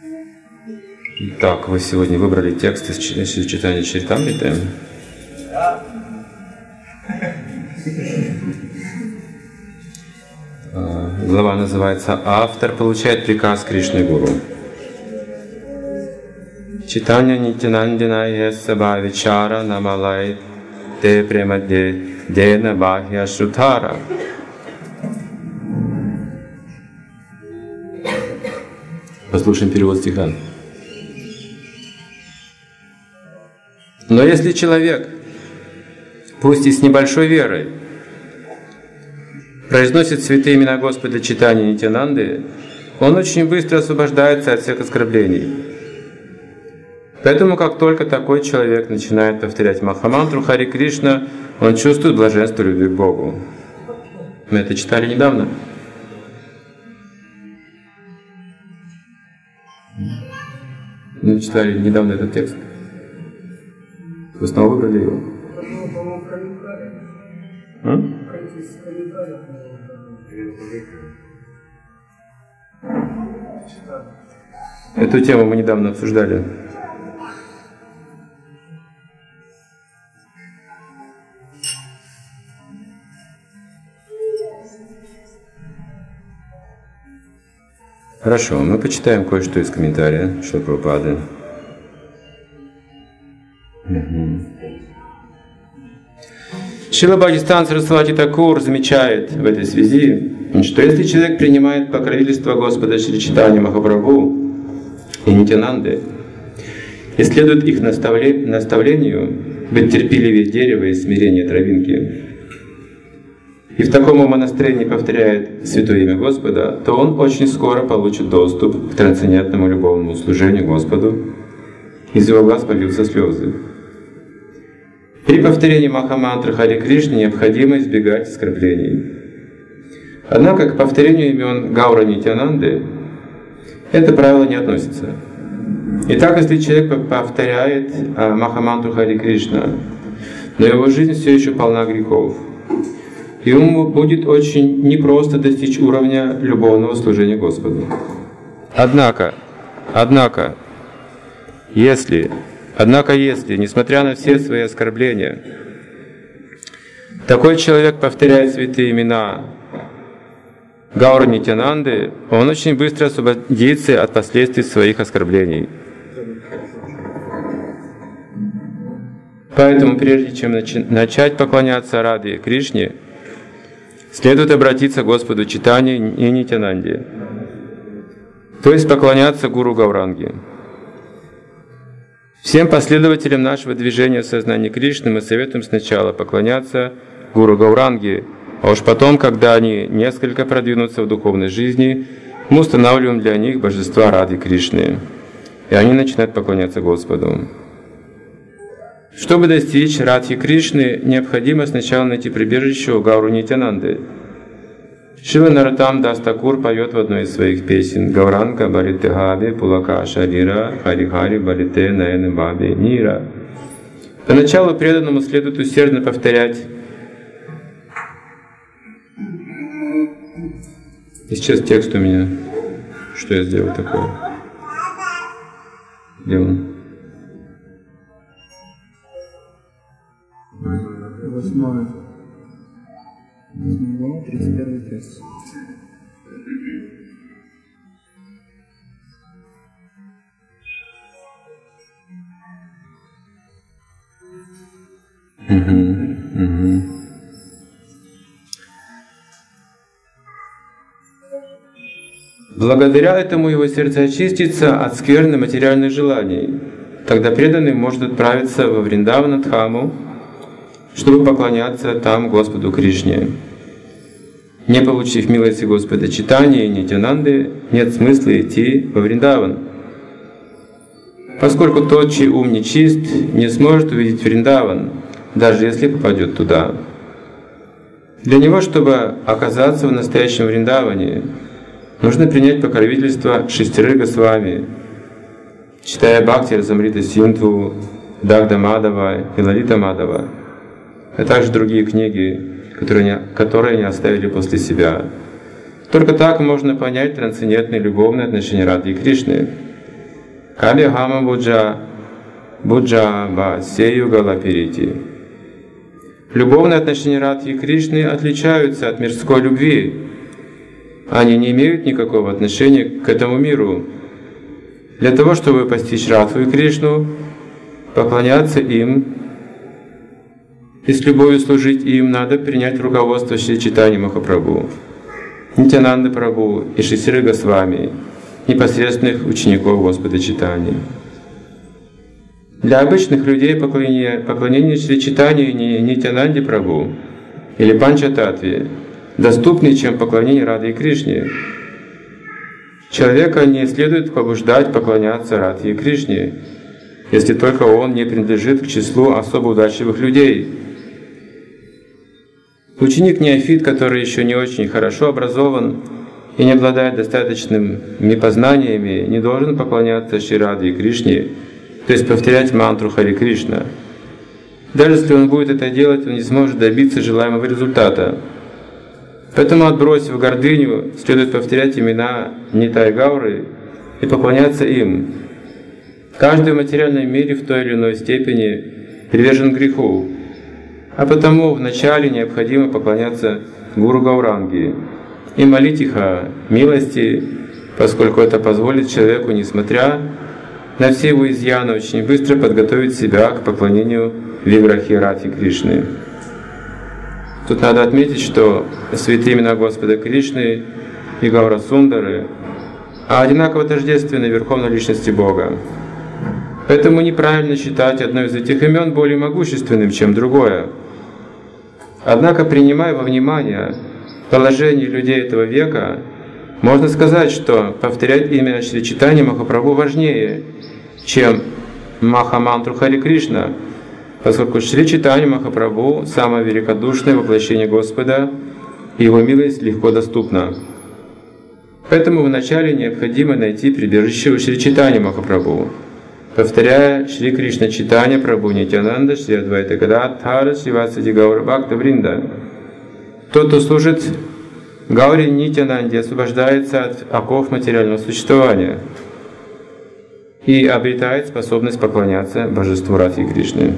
Так, вы сегодня выбрали текст из читания Чаритамриты. Глава называется «Автор получает приказ Кришны Гуру». Читания Нитянандина Есаба Вичара Намалай Те Премаде Дена Бахья Шутара. Послушаем перевод стиха. Но если человек, пусть и с небольшой верой, произносит святые имена Господа читания Нитянанды, он очень быстро освобождается от всех оскорблений. Поэтому, как только такой человек начинает повторять Махамантру Хари Кришна, он чувствует блаженство любви к Богу. Мы это читали недавно. Мы читали недавно этот текст. Вы снова выбрали его? Эту тему мы недавно обсуждали. Хорошо, мы почитаем кое-что из комментария Шрила Прабхупады. Шрила Бхактисиданта Сарасвати Такур замечает в этой связи, что если человек принимает покровительство Господа Шри Чайтаньи Махапрабху и Нитянанды и следует их наставлению быть терпеливее дерева и смирение травинки, и в таком умонастроении повторяет святое имя Господа, то он очень скоро получит доступ к трансцендентному любовному служению Господу. Из его глаз польются слезы. При повторении Махамантры Хари Кришны необходимо избегать оскорблений. Однако к повторению имен Гаура Нитянанды это правило не относится. Итак, если человек повторяет Махамантру Хари Кришна, но его жизнь все еще полна грехов, ему будет очень непросто достичь уровня любовного служения Господу. Однако, если, несмотря на все свои оскорбления, такой человек повторяет святые имена Гаура Нитянанды, он очень быстро освободится от последствий своих оскорблений. Поэтому, прежде чем начать поклоняться Раде Кришне, следует обратиться к Господу Чайтаньи и Нитянанде, то есть поклоняться Гуру Гауранге. Всем последователям нашего движения в сознании Кришны мы советуем сначала поклоняться Гуру Гауранге, а уж потом, когда они несколько продвинутся в духовной жизни, мы устанавливаем для них божества Рады Кришны, и они начинают поклоняться Господу. Чтобы достичь Радхи Кришны, необходимо сначала найти прибежище у Гауру Нитянанды. Шрила Нароттам Дас Такур поет в одной из своих песен «Гауранга барите хаби пулака шарира, хари-хари барите наэне баби нира». Поначалу преданному следует усердно повторять. И сейчас текст у меня. Что я сделал такое? Где он? 8 31 текст. Благодаря этому его сердце очистится от скверны материальных желаний. Тогда преданный может отправиться во Вриндаванадхаму, чтобы поклоняться там Господу Кришне. Не получив милости Господа Чайтаньи и Нитянанды, нет смысла идти во Вриндаван, поскольку тот, чей ум нечист, не сможет увидеть Вриндаван, даже если попадет туда. Для него, чтобы оказаться в настоящем Вриндаване, нужно принять покровительство 6 Госвами, читая Бхакти Расамрита Синдху, Дагда Мадава и Лалита Мадава, а также другие книги, которые они оставили после себя. Только так можно понять трансцендентные любовные отношения Рады и Кришны. Кабхама Буджаба Сеюгала Перити. Любовные отношения Радхи и Кришны отличаются от мирской любви. Они не имеют никакого отношения к этому миру. Для того, чтобы постичь Радху и Кришну, поклоняться им и с любовью служить им, надо принять руководство Шри Чайтаньи Махапрабху, Нитьянанды Прабху и Шри Госвами, непосредственных учеников Господа Чайтаньи. Для обычных людей поклонение Шри Чайтаньи и Нитьянанде Прабху или Панчататтве доступнее, чем поклонение Радхе и Кришне. Человека не следует побуждать поклоняться Радхе и Кришне, если только он не принадлежит к числу особо удачливых людей. Ученик-неофит, который еще не очень хорошо образован и не обладает достаточными познаниями, не должен поклоняться Шри Радхе и Кришне, то есть повторять мантру Харе Кришна. Даже если он будет это делать, он не сможет добиться желаемого результата. Поэтому, отбросив гордыню, следует повторять имена Нитай Гауры и поклоняться им. Каждый в материальном мире в той или иной степени привержен греху, а потому вначале необходимо поклоняться Гуру Гауранги и молить их о милости, поскольку это позволит человеку, несмотря на все его изъяны, очень быстро подготовить себя к поклонению Виграхи Радхи Кришны. Тут надо отметить, что святые имена Господа Кришны и Гаура Сундары одинаково тождественны Верховной Личности Бога. Поэтому неправильно считать одно из этих имен более могущественным, чем другое. Однако, принимая во внимание положение людей этого века, можно сказать, что повторять имя Шри Чайтаньи Махапрабху важнее, чем Махамантру Харе Кришна, поскольку Шри Чайтанья Махапрабху — самое великодушное воплощение Господа, и Его милость легко доступна. Поэтому вначале необходимо найти прибежище у Шри Чайтаньи Махапрабху, повторяя Шри Кришна Чайтанья Прабху Нитьянанда, Шри Адвайта Гададхара, Шри Васади Гаура Бхакта Вринда. Тот, кто служит Гауре Нитьянанде, освобождается от оков материального существования и обретает способность поклоняться Божеству Радхи Кришны.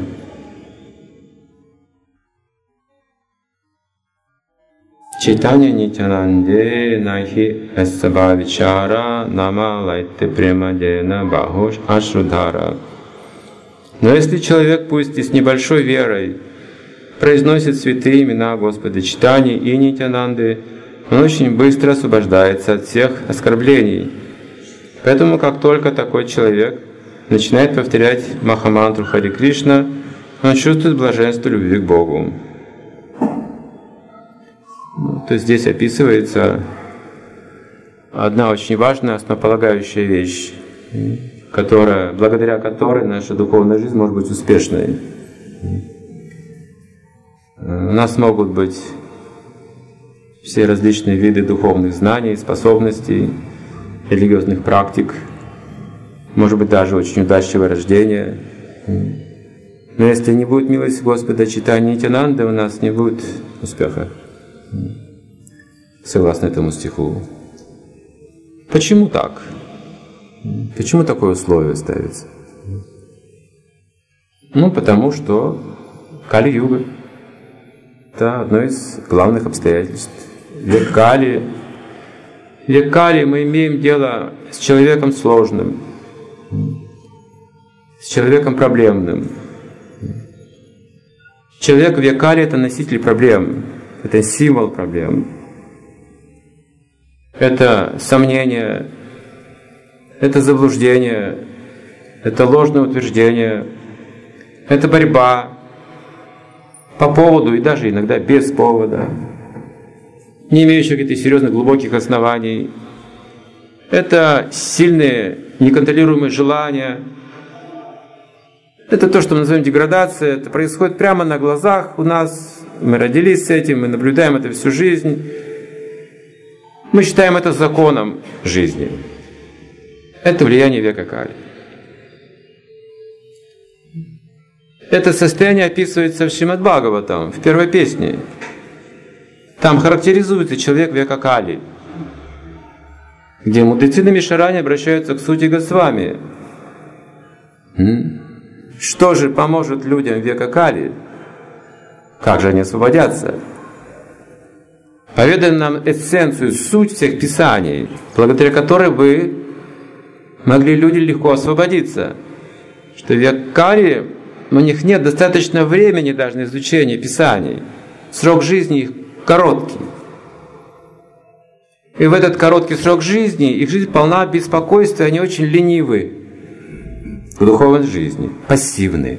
Чайтанья Нитьянанде нахи эссаба вичара нама лайте премадена бахуш ашрудхара. Но если человек, пусть и с небольшой верой, произносит святые имена Господа Чайтаньи и Нитьянанды, он очень быстро освобождается от всех оскорблений. Поэтому, как только такой человек начинает повторять Махамантру Харе Кришна, он чувствует блаженство любви к Богу. То есть здесь описывается одна очень важная, основополагающая вещь, благодаря которой наша духовная жизнь может быть успешной. У нас могут быть все различные виды духовных знаний, способностей, религиозных практик, может быть даже очень удачливое рождение. Но если не будет милости Господа Чайтаньи и Нитьянанды, у нас не будет успеха. Согласно этому стиху. Почему так? Почему такое условие ставится? Потому что Кали-юга — это одно из главных обстоятельств. Век Кали мы имеем дело с человеком сложным, с человеком проблемным. Человек в век Кали — это носитель проблем, это символ проблем. Это сомнение, это заблуждение, это ложное утверждение, это борьба по поводу и даже иногда без повода, не имеющих каких-то серьезных глубоких оснований. Это сильные, неконтролируемые желания. Это то, что мы называем деградацией. Это происходит прямо на глазах у нас. Мы родились с этим, мы наблюдаем это всю жизнь. Мы считаем это законом жизни. Это влияние века Кали. Это состояние описывается в Шримад-Бхагаватам, в первой песне. Там характеризуется человек века Кали, где мудрецы на Мишаране обращаются к сути Госвами Что же поможет людям века Кали? Как же они освободятся? Поведай нам эссенцию, суть всех писаний, благодаря которой бы могли люди легко освободиться. Что в век Кали у них нет достаточно времени даже на изучение писаний. Срок жизни их короткий. И в этот короткий срок жизни их жизнь полна беспокойства, они очень ленивы в духовной жизни, пассивны.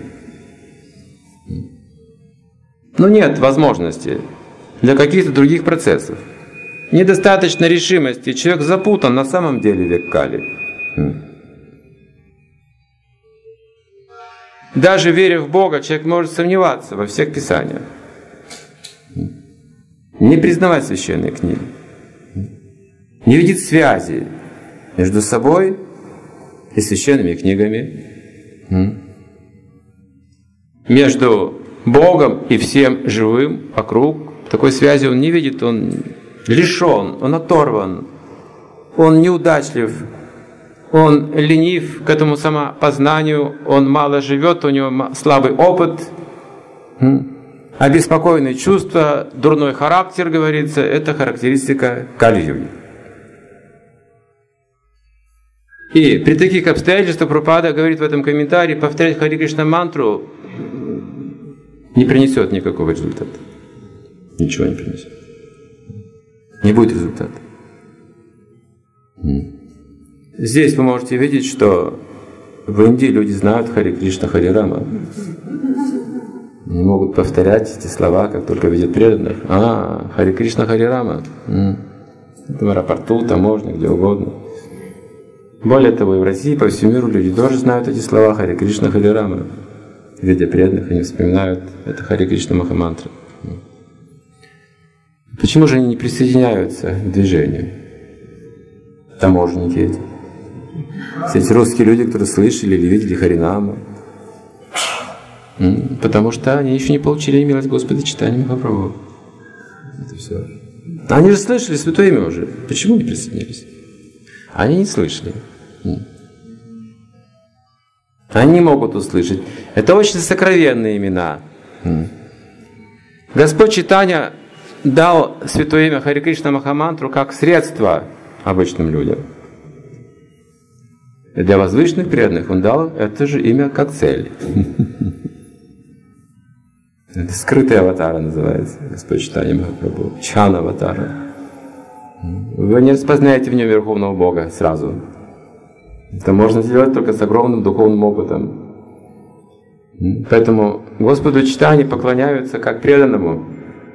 Но нет возможности для каких-то других процессов. Недостаточно решимости. Человек запутан на самом деле в век Кали. Даже веря в Бога, человек может сомневаться во всех писаниях. Не признавать священные книги. Не видеть связи между собой и священными книгами. Между Богом и всем живым вокруг. Такой связи он не видит, он лишен, он оторван, он неудачлив, он ленив к этому самопознанию, он мало живет, у него слабый опыт, обеспокоенные чувства, дурной характер, говорится, это характеристика Кали-юги. И при таких обстоятельствах Прабхупада говорит в этом комментарии, повторять Хари Кришна мантру не принесет никакого результата. Ничего не принесет. Не будет результата. Здесь вы можете видеть, что в Индии люди знают Хари Кришна, Хари Рама. Они могут повторять эти слова, как только видят преданных. Хари Кришна, Хари Рама. В аэропорту, таможне, где угодно. Более того, и в России, по всему миру люди тоже знают эти слова Хари Кришна, Хари Рама. Видя преданных, они вспоминают это Хари Кришна Махамантра. Почему же они не присоединяются к движению? Таможенники эти. Все эти русские люди, которые слышали или видели Харинаму. Потому что они еще не получили милость Господа читания Махапрабху. Это все. Они же слышали Святое Имя уже. Почему не присоединились? Они не слышали. Они могут услышать. Это очень сокровенные имена. Господь Чайтанья дал Святое Имя Хари Кришна Махамантру как средство обычным людям. И для возвышенных преданных Он дал это же имя как цель. Это скрытый аватара называется, Господь Чайтанья Махапрабху. Чхана аватара. Вы не распознаете в нем Верховного Бога сразу. Это можно сделать только с огромным духовным опытом. Поэтому Господу Чайтанье поклоняются как преданному,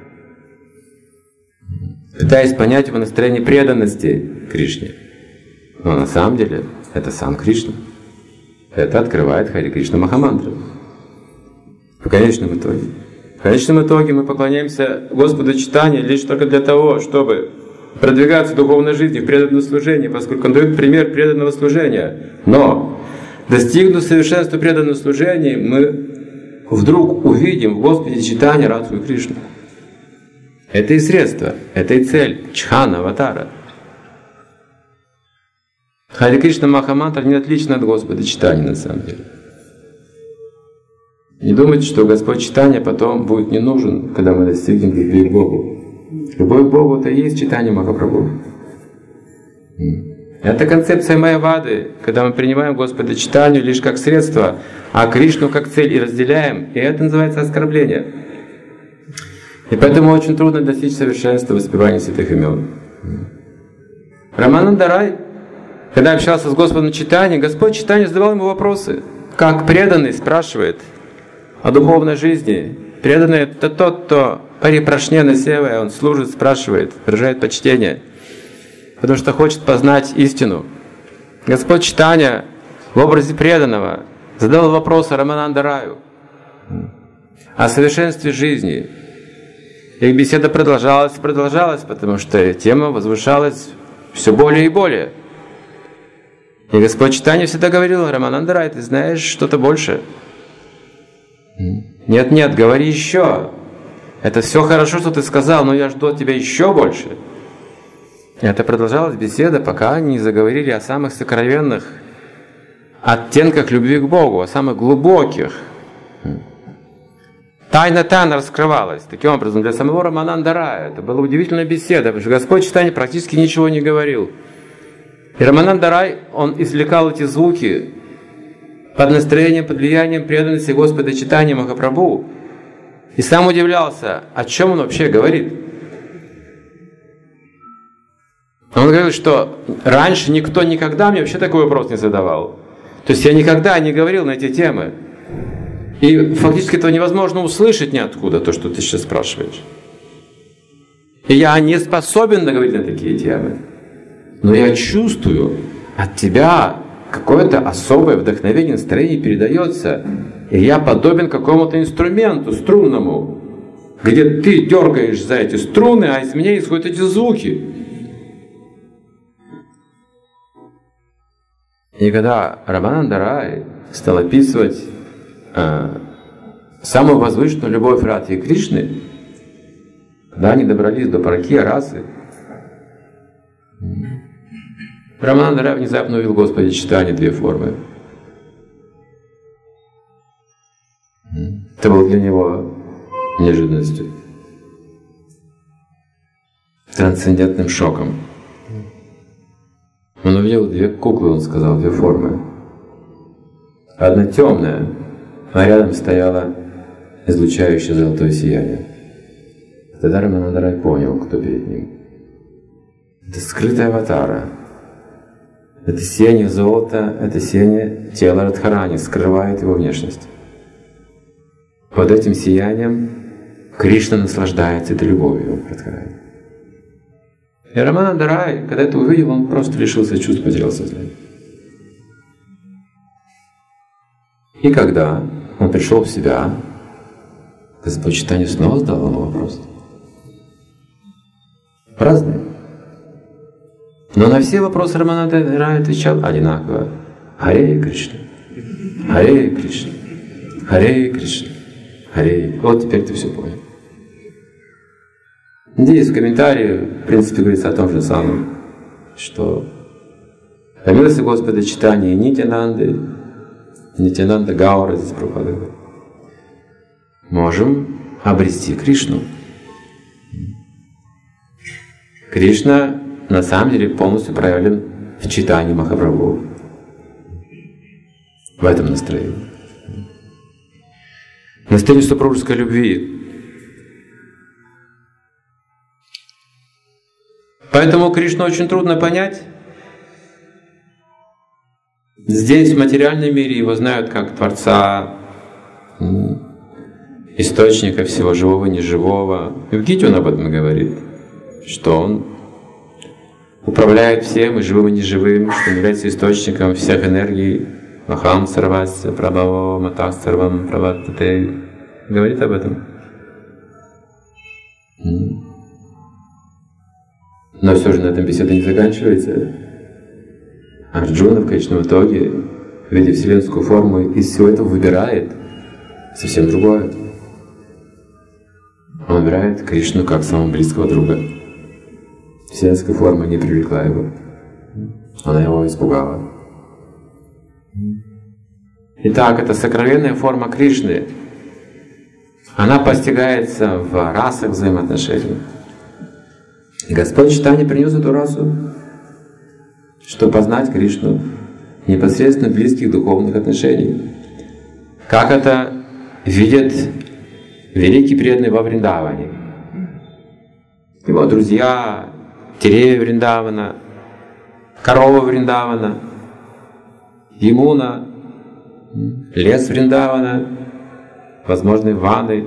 пытаясь понять его настроение преданности Кришне. Но на самом деле это сам Кришна. Это открывает Хари Кришна Махамантра. В конечном итоге. В конечном итоге мы поклоняемся Господу Чайтанье лишь только для того, чтобы продвигаться в духовной жизни, в преданном служении, поскольку Он дает пример преданного служения. Но, достигнув совершенства преданного служения, мы вдруг увидим в Господе Чайтанье Радху и Кришну. Это и средство, это и цель Чхана аватара. Хари Кришна Махамантра не отлична от Господа Чайтаньи на самом деле. Не думайте, что Господь Чайтанья потом будет не нужен, когда мы достигнем любви к Богу. Любовь к Богу — это и есть Чайтанья Махапрабху. Это концепция Майявады, когда мы принимаем Господа Чайтанью лишь как средство, а Кришну как цель и разделяем, и это называется оскорбление. И поэтому очень трудно достичь совершенства воспевания святых имен. Рамананда Рай, когда общался с Господом Чайтаньей, Господь Чайтанья задавал ему вопросы. Как преданный спрашивает о духовной жизни. Преданный — это тот, кто парипрашнена севая, он служит, спрашивает, выражает почтение, потому что хочет познать истину. Господь Чайтанья в образе преданного задал вопросы Рамананда Раю о совершенстве жизни. Их беседа продолжалась и продолжалась, потому что тема возвышалась все более и более. И Господь Чайтанья всегда говорил: Рамананда Рай, ты знаешь что-то больше. Нет, говори еще. Это все хорошо, что ты сказал, но я жду от тебя еще больше. И это продолжалась беседа, пока они не заговорили о самых сокровенных, оттенках любви к Богу, о самых глубоких. Тайна раскрывалась. Таким образом, для самого Рамананда Рая это была удивительная беседа, потому что Господь Чайтанья практически ничего не говорил. И Рамананда Рай, он извлекал эти звуки под настроением, под влиянием преданности Господа Чайтаньи Махапрабху. И сам удивлялся, о чем он вообще говорит. Он говорил, что раньше никто никогда мне вообще такой вопрос не задавал. То есть я никогда не говорил на эти темы. И фактически этого невозможно услышать ниоткуда, то, что ты сейчас спрашиваешь. И я не способен говорить на такие темы. Но я чувствую от тебя какое-то особое вдохновение, настроение передается. И я подобен какому-то инструменту струнному, где ты дергаешь за эти струны, а из меня исходят эти звуки. И когда Рамананда Рай стал описывать самую возвышенную любовь Радхи и Кришны, когда они добрались до Паракия расы, Рамананда Рай внезапно увидел Господи Чайтаньи две формы. Это было для него неожиданностью, трансцендентным шоком. Он увидел две куклы, он сказал, две формы. Одна темная, а рядом стояло излучающее золотое сияние. Тогда Рамананда Рай понял, кто перед ним. Это скрытая аватара. Это сияние золота, это сияние тела Радхарани, скрывает его внешность. Под этим сиянием Кришна наслаждается этой любовью Радхарани. И Рамананда Рай, когда это увидел, он просто лишился чувств, потерял сознание. И когда он пришел в себя, Господь Чайтанья снова задал ему вопрос. Разные. Но на все вопросы Рамананда Рай отвечал одинаково. Харе Кришна, Харе Кришна, Харе Кришна, Харе. Вот теперь ты все понял. Здесь в комментарии, в принципе, говорится о том же самом, что по милости Господа Чайтаньи и Нитьянанда Гаура, здесь Прабхупада говорит, можем обрести Кришну. Кришна на самом деле полностью проявлен в Чайтаньи Махапрабху, в этом настроении. Настроение супружеской любви. Поэтому Кришну очень трудно понять. Здесь, в материальном мире, его знают как Творца, источника всего живого и неживого. И в Гите он об этом говорит, что он управляет всем, и живым, и неживым, что он является источником всех энергий. Махам сарвасya прабхаво матах сарвам праваттате. Говорит об этом. Но все же на этом беседа не заканчивается. Арджуна в конечном итоге, видя вселенскую форму, из всего этого выбирает совсем другое. Он выбирает Кришну как самого близкого друга. Вселенская форма не привлекла его. Она его испугала. Итак, эта сокровенная форма Кришны, она постигается в расах взаимоотношений. И Господь Чайтанья принес эту расу, чтобы познать Кришну непосредственно в близких духовных отношениях. Как это видят великие преданные во Вриндаване. Его друзья, деревья Вриндавана, корова Вриндавана, Ямуна, лес Вриндавана, возможно, ванны.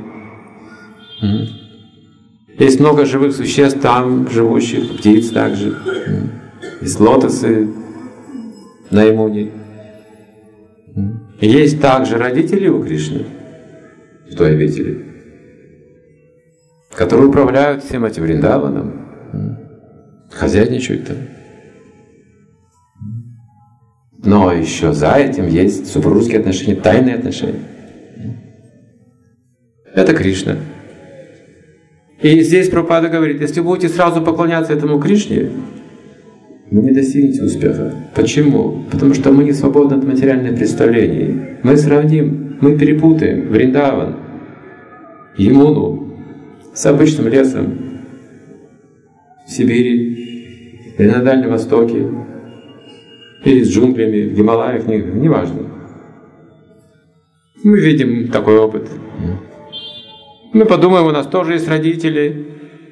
Есть много живых существ там, живущих, птиц также. Есть лотосы на Ямуне. Есть также родители у Кришны в той обители, которые управляют всем этим Вриндаваном, хозяйничают там. Но еще за этим есть супружеские отношения, тайные отношения. Это Кришна. И здесь Прабхупада говорит, если вы будете сразу поклоняться этому Кришне, вы не достигнете успеха. Почему? Потому что мы не свободны от материальных представлений. Мы сравним, мы перепутаем Вриндаван, Ямуну с обычным лесом в Сибири или на Дальнем Востоке, или с джунглями, в Гималаях, неважно. Мы видим такой опыт. Мы подумаем, у нас тоже есть родители,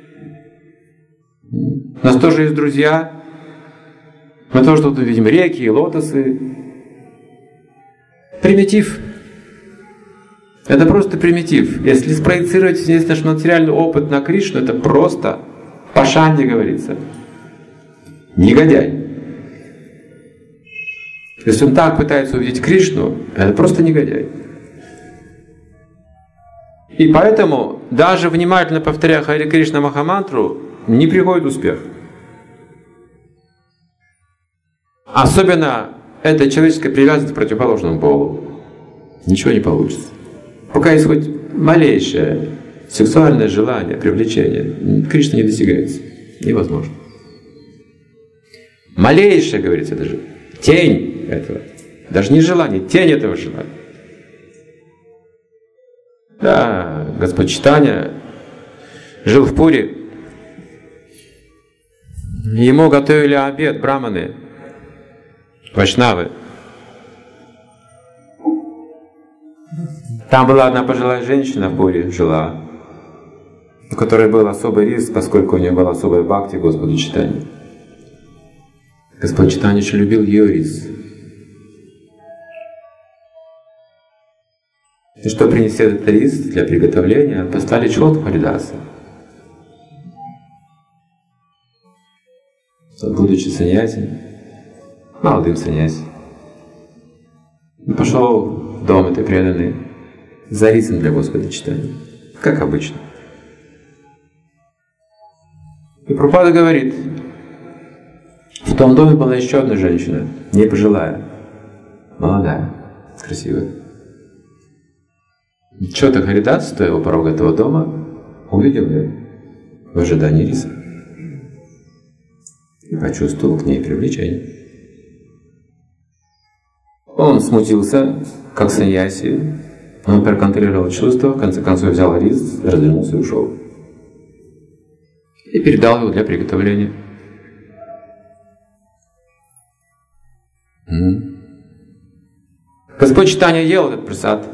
у нас тоже есть друзья, мы тоже тут видим реки и лотосы. Примитив. Это просто примитив. Если спроецировать весь наш материальный опыт на Кришну, это просто пашанди говорится. Негодяй. Если он так пытается увидеть Кришну, это просто негодяй. И поэтому, даже внимательно повторяя Харе Кришна Махамантру, не приходит успех. Особенно это человеческая привязанность к противоположному полу. Ничего не получится. Пока есть хоть малейшее сексуальное желание, привлечение, Кришна не достигается. Невозможно. Малейшее, говорится, даже тень этого. Даже не желание, тень этого желания. Да, Господь Чайтанья жил в Пури. Ему готовили обед браманы, вайшнавы. Там была одна пожилая женщина в Пури, жила, у которой был особый риск, поскольку у нее была особая бхакти Господу Чайтанье. Господь Чайтанья очень любил ее рис. И чтобы принести этот рис для приготовления, поставили Чхоту Харидаса. Будучи саньяси, молодым саньяси, пошел в дом этой преданной за рисом для Господа Чайтаньи, как обычно. И Прабхупада говорит, в том доме была еще одна женщина, не пожилая, молодая, красивая. Чхота Харидас, стоя у порога этого дома, увидел ее в ожидании риса и почувствовал к ней привлечение. Он смутился, как саньяси, он проконтролировал чувства, в конце концов взял рис, развернулся и ушел. И передал его для приготовления. Господь Чайтанья ел этот прасад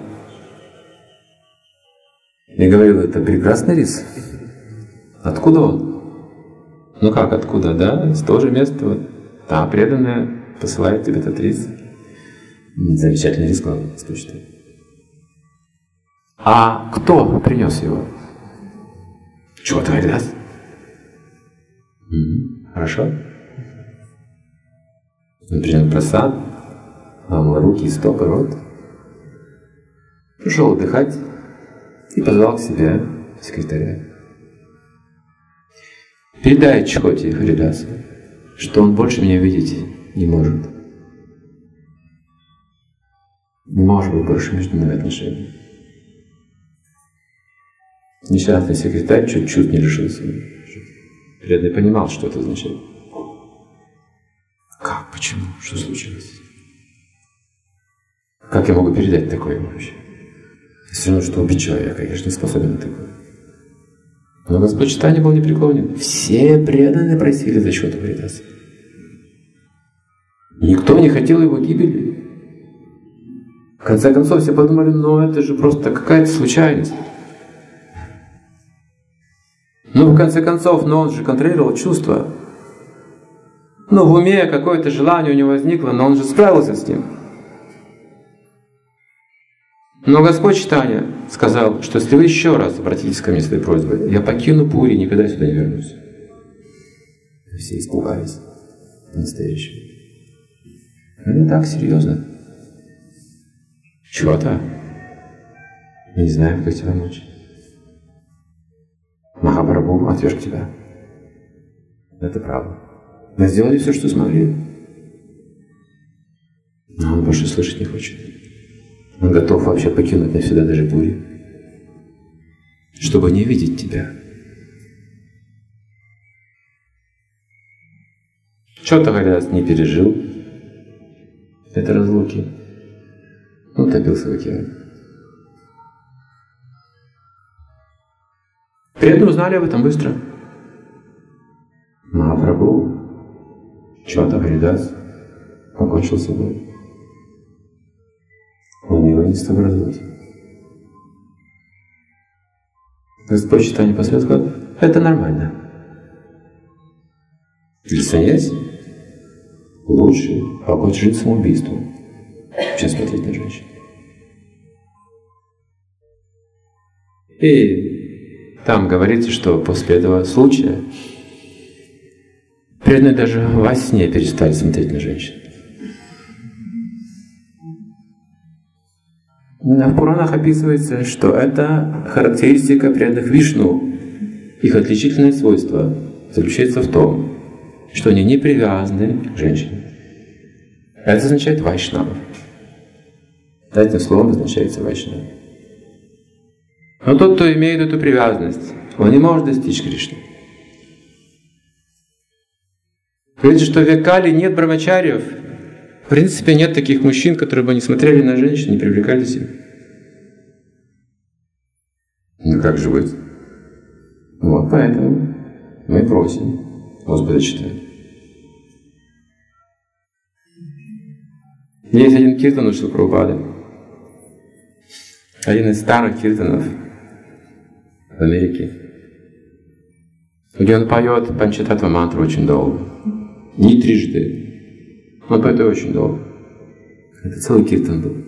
и говорил, это прекрасный рис. Откуда он? Ну как, откуда, да? С того же места. Вот. Да, преданная посылает тебе этот рис. Замечательный рис, главное, Господь Чайтанья. А кто принес его? Чхота Харидас. Хорошо. Он принял прасад, омыл руки, стопы, рот. Пришел отдыхать и позвал к себе секретаря. Передай Чхоте Харидасу, что он больше меня видеть не может. Не может быть больше между нами отношений. Несчастный секретарь чуть-чуть не лишился. Преданный понимал, что это означает. Как? Почему? Что случилось? Как я могу передать такое ему вообще? Все равно, что убить человека, я же не способен на такое. Но Господь Чайтанья был непреклонен. Все преданные просили за Чхоту Харидаса. Никто не хотел его гибели. В конце концов, все подумали, ну это же просто какая-то случайность. Ну, в конце концов, но он же контролировал чувства. Ну, в уме какое-то желание у него возникло, но он же справился с ним. Но Господь Чайтанья сказал, что если вы еще раз обратитесь ко мне с этой просьбой, я покину Пури и никогда сюда не вернусь. Все испугались по-настоящему. Это так серьезно. Чего-то? Мы не знаем, как тебе помочь. Махапрабху отверг тебя. Это правда. Мы сделали все, что смогли. Но он больше слышать не хочет. Он готов вообще покинуть навсегда даже Пури, чтобы не видеть тебя. Что-то Харидас не пережил этой разлуки. Он топился в океане. Преданные узнали об этом быстро. Махапрабху, что-то Харидас покончил с собой. У него не с тобой разлуки. Господь Чайтанья Прабху сказал, это нормально. Для саньяси лучше покончить жизнь самоубийством, чем смотреть на женщин. И там говорится, что после этого случая преданные даже во сне перестали смотреть на женщин. В Пуранах описывается, что это характеристика преданных Вишну. Их отличительное свойство заключается в том, что они не привязаны к женщине. Это означает вайшнава. Этим словом означается вайшнава. Но тот, кто имеет эту привязанность, он не может достичь Кришны. Говорится, что в Векале нет брамачарьев. В принципе, нет таких мужчин, которые бы не смотрели на женщин, не привлекались им. Ну как же быть? Вот поэтому мы просим Господа Чайтанью. Есть один киртан у Шрилы Прабхупады. Один из старых киртанов в Америке, где он поет Панчататтва мантру очень долго. Не трижды. Он поет очень долго. Это целый киртан был.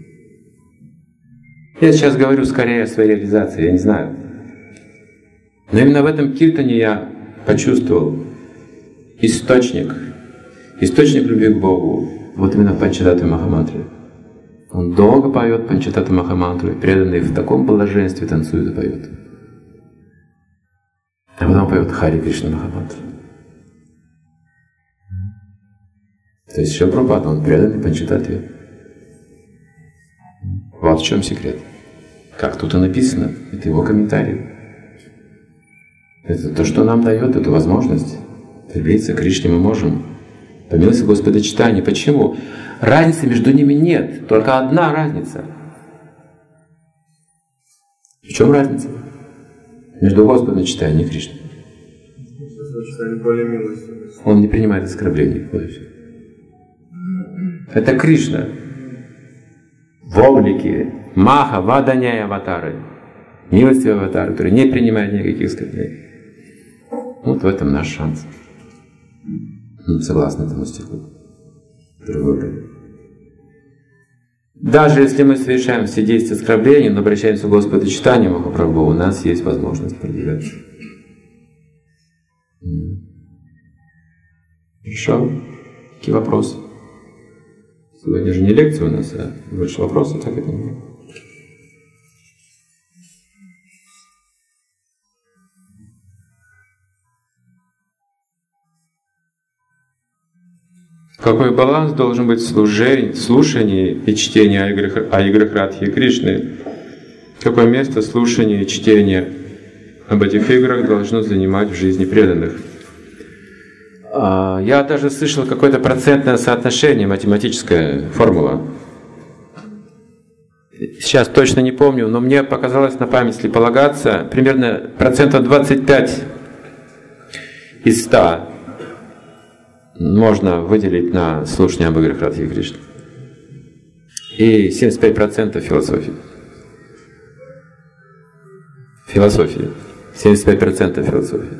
Я сейчас говорю скорее о своей реализации, я не знаю. Но именно в этом киртане я почувствовал источник любви к Богу. Вот именно в Панчататтве Махамантре. Он долго поет Панчататтву Махамантру, и преданный в таком блаженстве танцует и поет. А потом поет Хари Кришна Махамантру. То есть Шрила Прабхупада, он преданный Панчататтве. Вот в чем секрет. Как тут и написано, это его комментарий. Это то, что нам дает эту возможность. Приблизиться к Кришне мы можем. По милости Господа Чайтаньи. Почему? Разницы между ними нет. Только одна разница. В чем разница? Между Господом Чайтаньей и Кришной. Он не принимает оскорблений. Вот и все. Это Кришна. В облике Маха, Ваданяя аватары. Милостивый аватар, который не принимает никаких оскорблений. Вот в этом наш шанс. Согласно этому стиху. Даже если мы совершаем все действия оскорбления, но обращаемся к Господу Чайтаньи Махапрабху, у нас есть возможность продвигаться. Хорошо? Какие вопросы? Сегодня же не лекция у нас, а больше вопросов, так это не. Какой баланс должен быть в слушании и чтении о играх Радхи и Кришны? Какое место слушание и чтение об этих играх должно занимать в жизни преданных? Я даже слышал какое-то процентное соотношение, математическая формула. Сейчас точно не помню, но мне показалось на память, если полагаться, примерно 25% из 100 можно выделить на слушание об играх Радхи и Кришны. И 75% философии. Философия. 75% философии.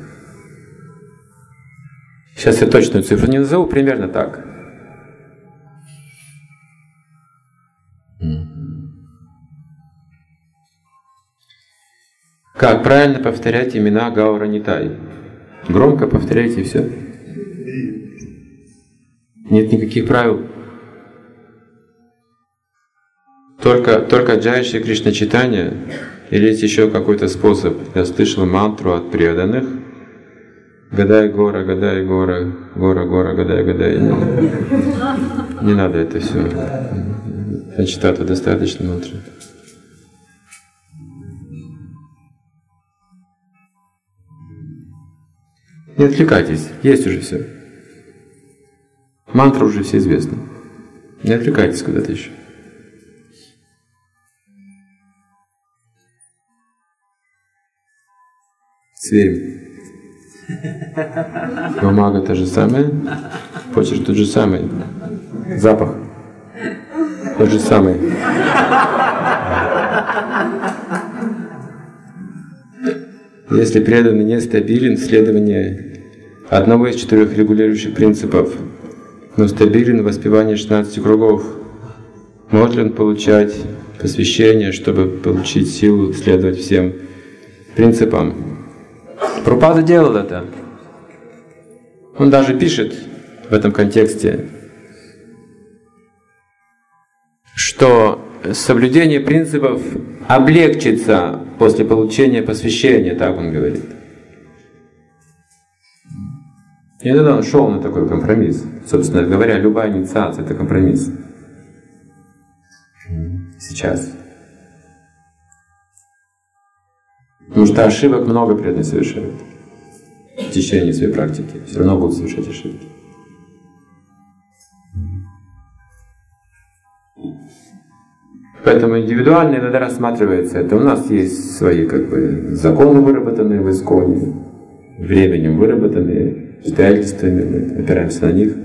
Сейчас я точную цифру не назову, примерно так. Как правильно повторять имена Гаура Нитай? Громко повторяйте и все. Нет никаких правил. Только Джай Шри Кришна читание, или есть еще какой-то способ? Я слышал мантру от преданных. Гадай гора, гора, гадай. Не надо это все. Панчататтва достаточно мантры. Не отвлекайтесь, есть уже все. Мантра уже все известны. Не отвлекайтесь куда-то еще. Сверим. Бумага та же самая, почерк тот же самый, запах тот же самый. Если преданный нестабилен в следовании одного из 4 регулирующих принципов, но стабилен в воспевании 16 кругов, может ли он получать посвящение, чтобы получить силу следовать всем принципам? Прабхупада делал это. Он даже пишет в этом контексте, что соблюдение принципов облегчится после получения посвящения, так он говорит. И тогда он шел на такой компромисс. Собственно говоря, любая инициация — это компромисс. Сейчас. Потому что ошибок много преданные совершают в течение своей практики. Все равно будут совершать ошибки. Поэтому индивидуально иногда рассматривается это. У нас есть свои законы, выработанные в Исконе, временем выработанные, обстоятельствами, мы опираемся на них.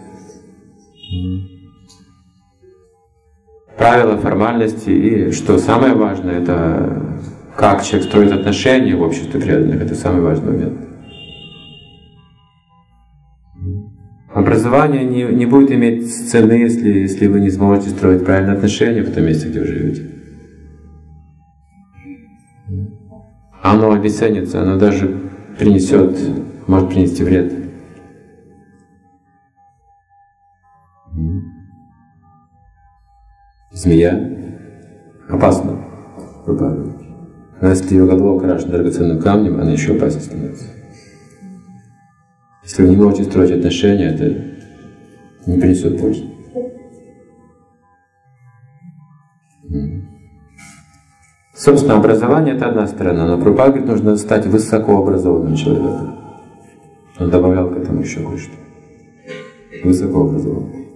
Правила, формальности и, что самое важное, это как человек строит отношения в обществе преданных. Это самый важный момент. Образование не будет иметь цены, если вы не сможете строить правильные отношения в том месте, где вы живете. Оно обесценится, оно даже может принести вред. Змея опасна. Но если ее голова украшена драгоценным камнем, она еще опаснее становится. Если вы не можете строить отношения, это не принесет пользы. Собственно, образование — это одна сторона, но Прабхупада говорит, нужно стать высокообразованным человеком. Он добавлял к этому еще кое-что. Высокообразованным.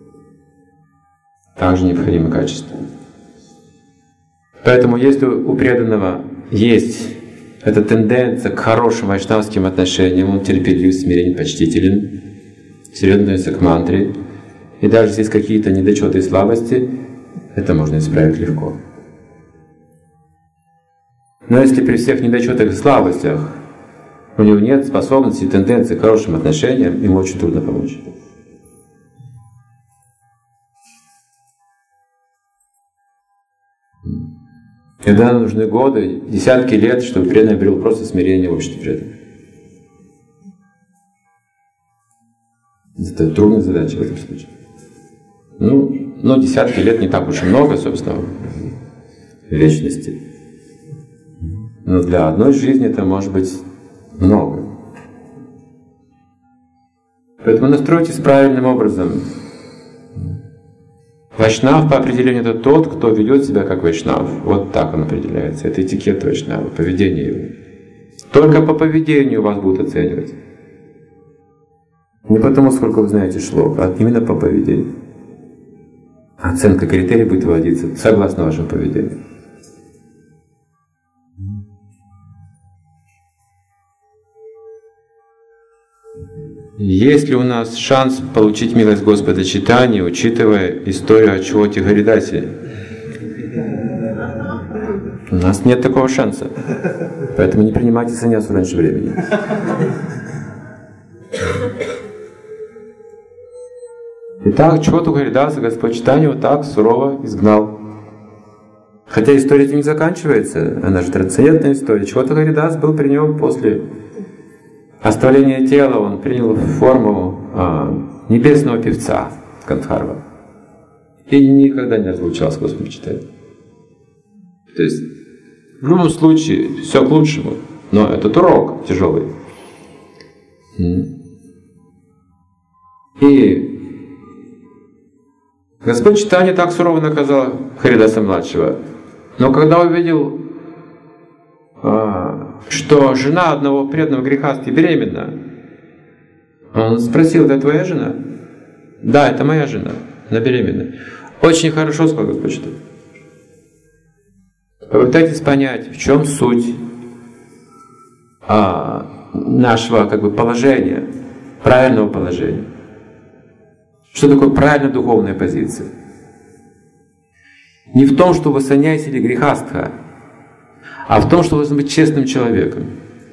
Также необходимы качества. Поэтому если у преданного есть эта тенденция к хорошим вайшнавским отношениям, он терпелив, смиренен, почтителен, серьезно относится к мантре, и даже если есть какие-то недочеты и слабости, это можно исправить легко. Но если при всех недочетах и слабостях у него нет способности и тенденции к хорошим отношениям, ему очень трудно помочь. Иногда нужны годы, десятки лет, чтобы преданный обрел просто смирение в обществе преданных. Это трудная задача в этом случае. Но десятки лет не так уж и много, собственно, в вечности. Но для одной жизни это может быть много. Поэтому настройтесь правильным образом. Вайшнав по определению это тот, кто ведет себя как вайшнав. Вот так он определяется. Это этикет вайшнава, поведение его. Только по поведению вас будут оценивать. Не потому, сколько вы знаете шлок, а именно по поведению. Оценка критерий будет вводиться согласно вашему поведению. Есть ли у нас шанс получить милость Господа Чайтаньи, учитывая историю Ачхоти Харидаси? У нас нет такого шанса. Поэтому не принимайте саньясу раньше времени. Итак, Ачхоту Харидаса Господь Чайтанья вот так сурово изгнал. Хотя история этим не заканчивается, она же трансцендентная история. Ачхота Харидас был при нем после оставления тела, он принял форму небесного певца Гандхарва. И никогда не разлучался с Господом Чайтаньей. То есть, в любом случае, все к лучшему. Но этот урок тяжелый. И Господь Чайтанья так сурово наказал Харидаса-младшего. Но когда увидел, что жена одного преданного грехасти беременна, он спросил: это твоя жена? Да, это моя жена, она беременна. Очень хорошо, сказал Господь, что попытайтесь понять, в чем суть нашего положения, правильного положения. Что такое правильная духовная позиция? Не в том, что вы саньяси или грехастха, а в том, что вы должны быть честным человеком.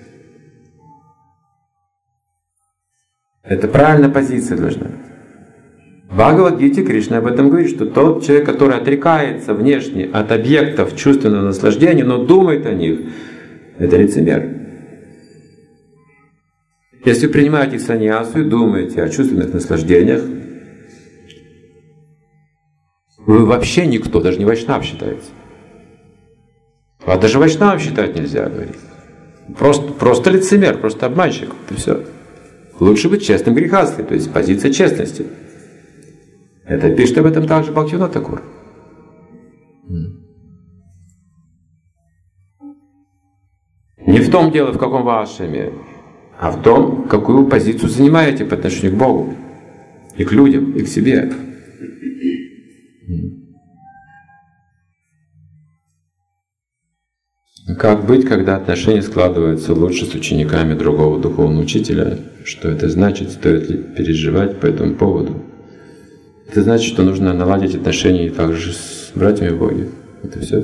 Это правильная позиция должна быть. В Бхагавад-гите Кришна об этом говорит, что тот человек, который отрекается внешне от объектов чувственного наслаждения, но думает о них, это лицемер. Если вы принимаете саньясу и думаете о чувственных наслаждениях, вы вообще никто, даже не вайшнав считаете. А даже вайшнав считать нельзя, говорит. Просто лицемер, просто обманщик. Это все. Лучше быть честным грехастхой, то есть позиция честности. Это пишет об этом также Бхактивинода Тхакур. Не в том дело, в каком вы ашраме, а в том, какую вы позицию занимаете по отношению к Богу, и к людям, и к себе. Как быть, когда отношения складываются лучше с учениками другого духовного учителя? Что это значит? Стоит ли переживать по этому поводу? Это значит, что нужно наладить отношения также с братьями в Боге. Это все.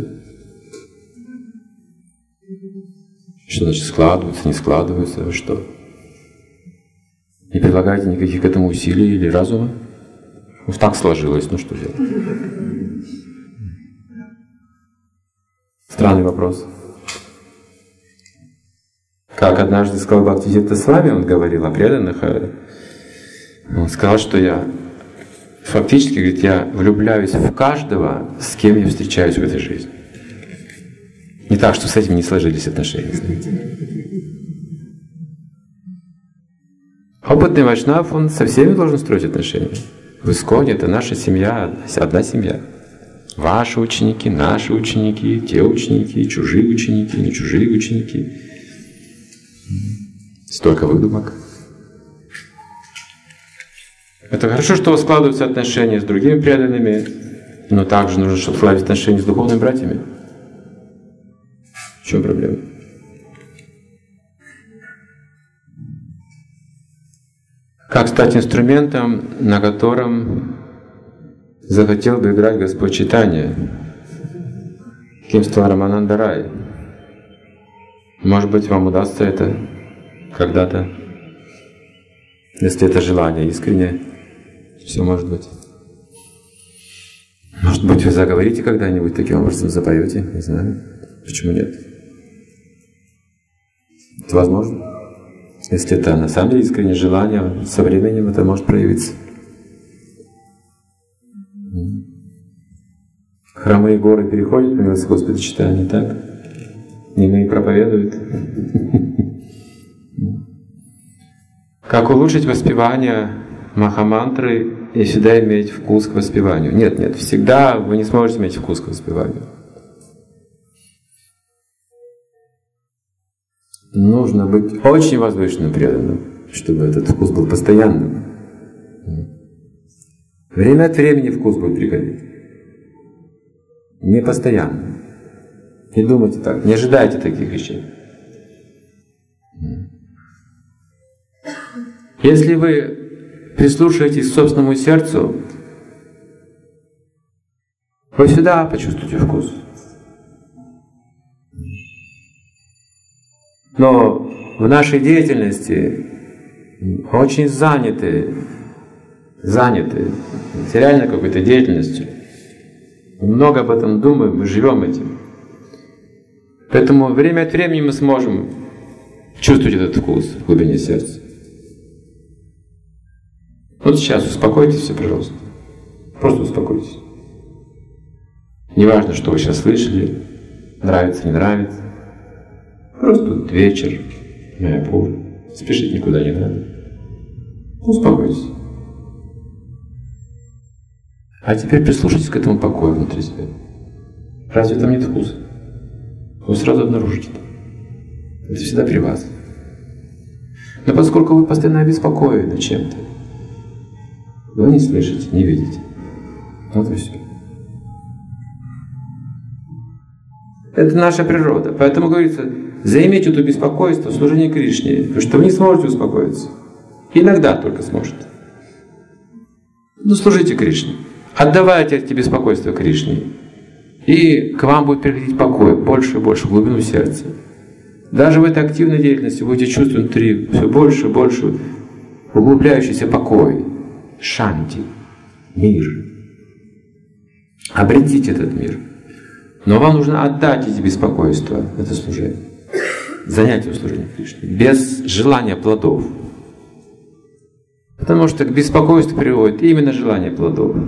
Что значит складываются, не складываются? Вы что? Не прилагаете никаких к этому усилий или разума? Вот так сложилось, ну что делать? Странный вопрос. Как однажды сказал Бхактисиддханта Свами, он говорил о преданных, он сказал, что я фактически, говорит, я влюбляюсь в каждого, с кем я встречаюсь в этой жизни. Не так, что с этим не сложились отношения. Опытный вайшнав, он со всеми должен строить отношения. В Исконе это наша семья, одна семья. Ваши ученики, наши ученики, те ученики, чужие ученики, не чужие ученики. Столько выдумок. Это хорошо, что у вас складываются отношения с другими преданными, но также нужно, чтобы складывать отношения с духовными братьями. В чем проблема? Как стать инструментом, на котором захотел бы играть Господь Чайтанья? Кем стал Рамананда Рай? Может быть, вам удастся это когда-то, если это желание искреннее. Все может быть. Может быть, вы заговорите когда-нибудь таким образом, запоете, не знаю. Почему нет? Это возможно. Если это на самом деле искреннее желание, со временем это может проявиться. Хромые горы переходят по милости Господа Чайтаньи, так? Немые проповедуют. Как улучшить воспевание махамантры и всегда иметь вкус к воспеванию? Нет, всегда вы не сможете иметь вкус к воспеванию. Нужно быть очень возвышенным преданным, чтобы этот вкус был постоянным. Время от времени вкус будет приходить. Не постоянно. Не думайте так, не ожидайте таких вещей. Если вы прислушаетесь к собственному сердцу, вы всегда почувствуете вкус. Но в нашей деятельности очень заняты реально какой-то деятельностью. Мы много об этом думаем, мы живем этим. Поэтому время от времени мы сможем чувствовать этот вкус в глубине сердца. Вот сейчас успокойтесь все, пожалуйста. Просто успокойтесь. Неважно, что вы сейчас слышали, нравится, не нравится. Просто тут вечер, Майяпур. Спешить никуда не надо. Успокойтесь. А теперь прислушайтесь к этому покою внутри себя. Разве там нет вкуса? Вы сразу обнаружите. Это всегда при вас. Но поскольку вы постоянно обеспокоены чем-то, Вы не слышите, не видите. Вот и все. Это наша природа. Поэтому говорится, займите это беспокойство в служении Кришне, потому что вы не сможете успокоиться. Иногда только сможете. Ну, служите Кришне. Отдавайте эти беспокойства Кришне. И к вам будет приходить покой больше и больше в глубину сердца. Даже в этой активной деятельности вы будете чувствовать внутри все больше и больше углубляющийся покой, шанти, мир. Обретите этот мир. Но вам нужно отдать эти беспокойства, это служение. Занятие служения Кришне, без желания плодов. Потому что к беспокойству приводит именно желание плодов.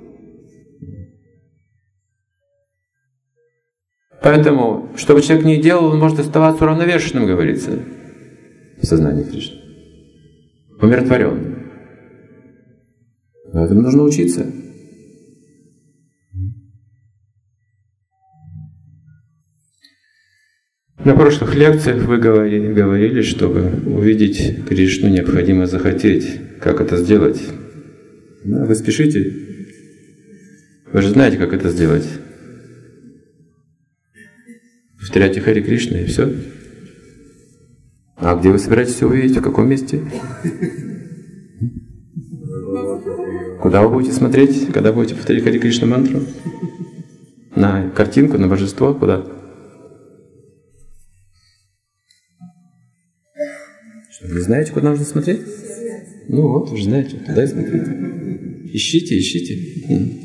Поэтому, что бы человек ни делал, он может оставаться уравновешенным, говорится, в сознании Кришны. Умиротворенным. Поэтому нужно учиться. На прошлых лекциях вы говорили, чтобы увидеть Кришну, необходимо захотеть. Как это сделать? Вы спешите. Вы же знаете, как это сделать. Повторяйте Харе Кришна и все. А где вы собираетесь его увидеть? В каком месте? Куда вы будете смотреть, когда будете повторять Харе Кришна мантру? На картинку, на божество? Куда? Что, не знаете, куда нужно смотреть? Ну вот, вы же знаете, туда и смотрите. Ищите, ищите.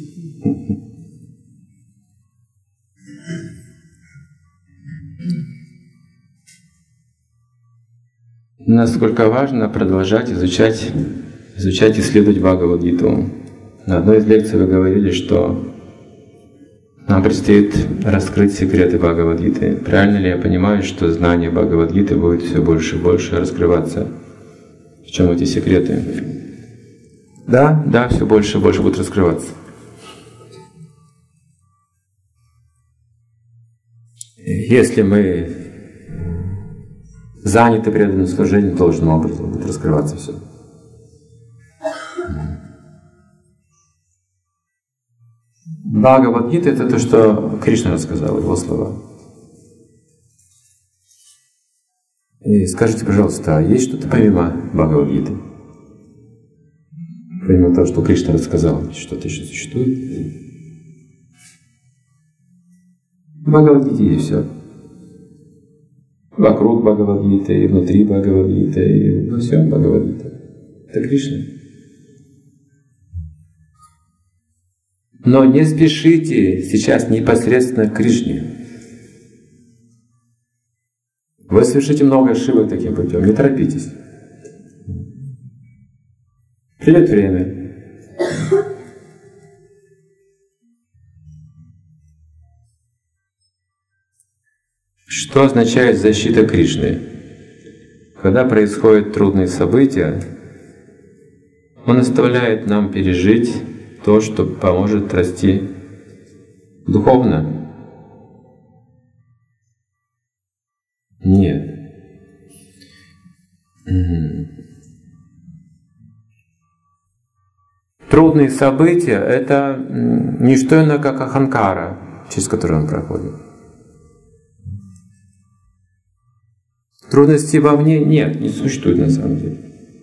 Насколько важно продолжать изучать и исследовать Бхагавад-гиту. На одной из лекций вы говорили, что нам предстоит раскрыть секреты Бхагавад-гиты. Правильно ли я понимаю, что знание Бхагавад-гиты будет все больше и больше раскрываться? В чем эти секреты? Да, все больше и больше будут раскрываться. Если мы заняты преданным служением, должным образом будет раскрываться все. Бхагавад-гита — это то, что Кришна рассказал, его слова. И скажите, пожалуйста, а есть что-то помимо Бхагавад-гиты? Помимо того, что Кришна рассказал, что-то еще существует? В Бхагавад-гите есть все. Вокруг Бхагавад-гиты, и внутри Бхагавад-гиты, и во всем Бхагавад-гита. Это Кришна. Но не спешите сейчас непосредственно к Кришне. Вы совершите много ошибок таким путем, не торопитесь. Придет время. Что означает защита Кришны? Когда происходят трудные события, Он оставляет нам пережить то, что поможет расти духовно. Нет. Трудные события — это не что иное, как аханкара, через которую он проходит. Трудностей вовне нет, не существует на самом деле.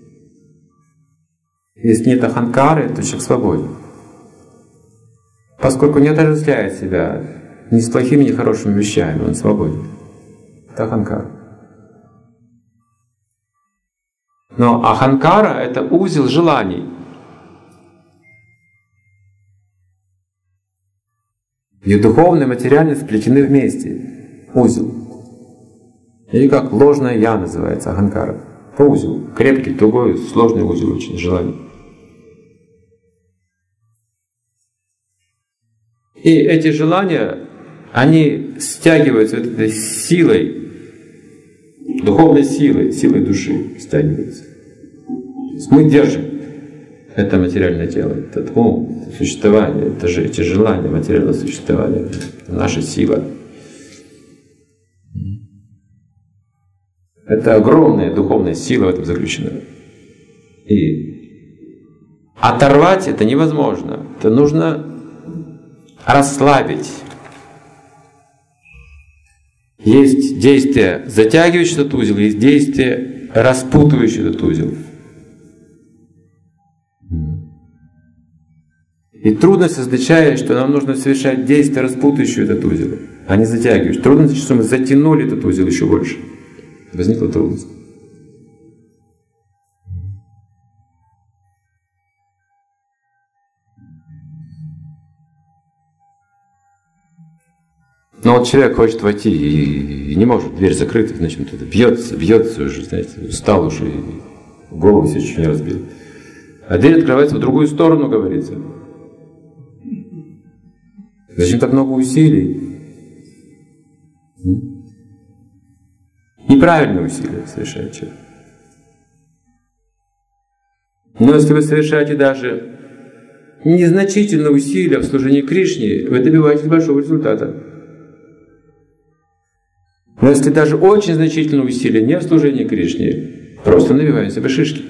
Если нет аханкары, то человек свободен. Поскольку не отождествляет себя ни с плохими, ни с хорошими вещами, он свободен. Это аханкара. Но аханкара — это узел желаний. И духовное и материальное сплетены вместе. Узел. Или как ложное «я» называется, аханкара. По узелу. Крепкий, тугой, сложный узел очень желаний. И эти желания, они стягиваются этой силой, духовной силой, силой души стягиваются. То есть мы держим это материальное тело, этот ум, это существование, это же эти желания материального существования, наша сила. Это огромная духовная сила в этом заключена. И Оторвать это невозможно. Это нужно расслабить. Есть действие, затягивающее этот узел, есть действие, распутывающее этот узел. И трудность означает, что нам нужно совершать действие, распутывающее этот узел, а не затягивающее. Трудность, что мы затянули этот узел еще больше. Возникла трудность. Но вот человек хочет войти и не может, дверь закрыта, значит, он туда бьется уже, знаете, устал уже, и голову себе чуть не разбил. А дверь открывается в другую сторону, говорится. Зачем так много усилий? Неправильные усилия совершает человек. Но если вы совершаете даже незначительные усилия в служении Кришне, вы добиваетесь большого результата. Но если даже очень значительные усилия не в служении Кришне, просто набиваете себе шишки.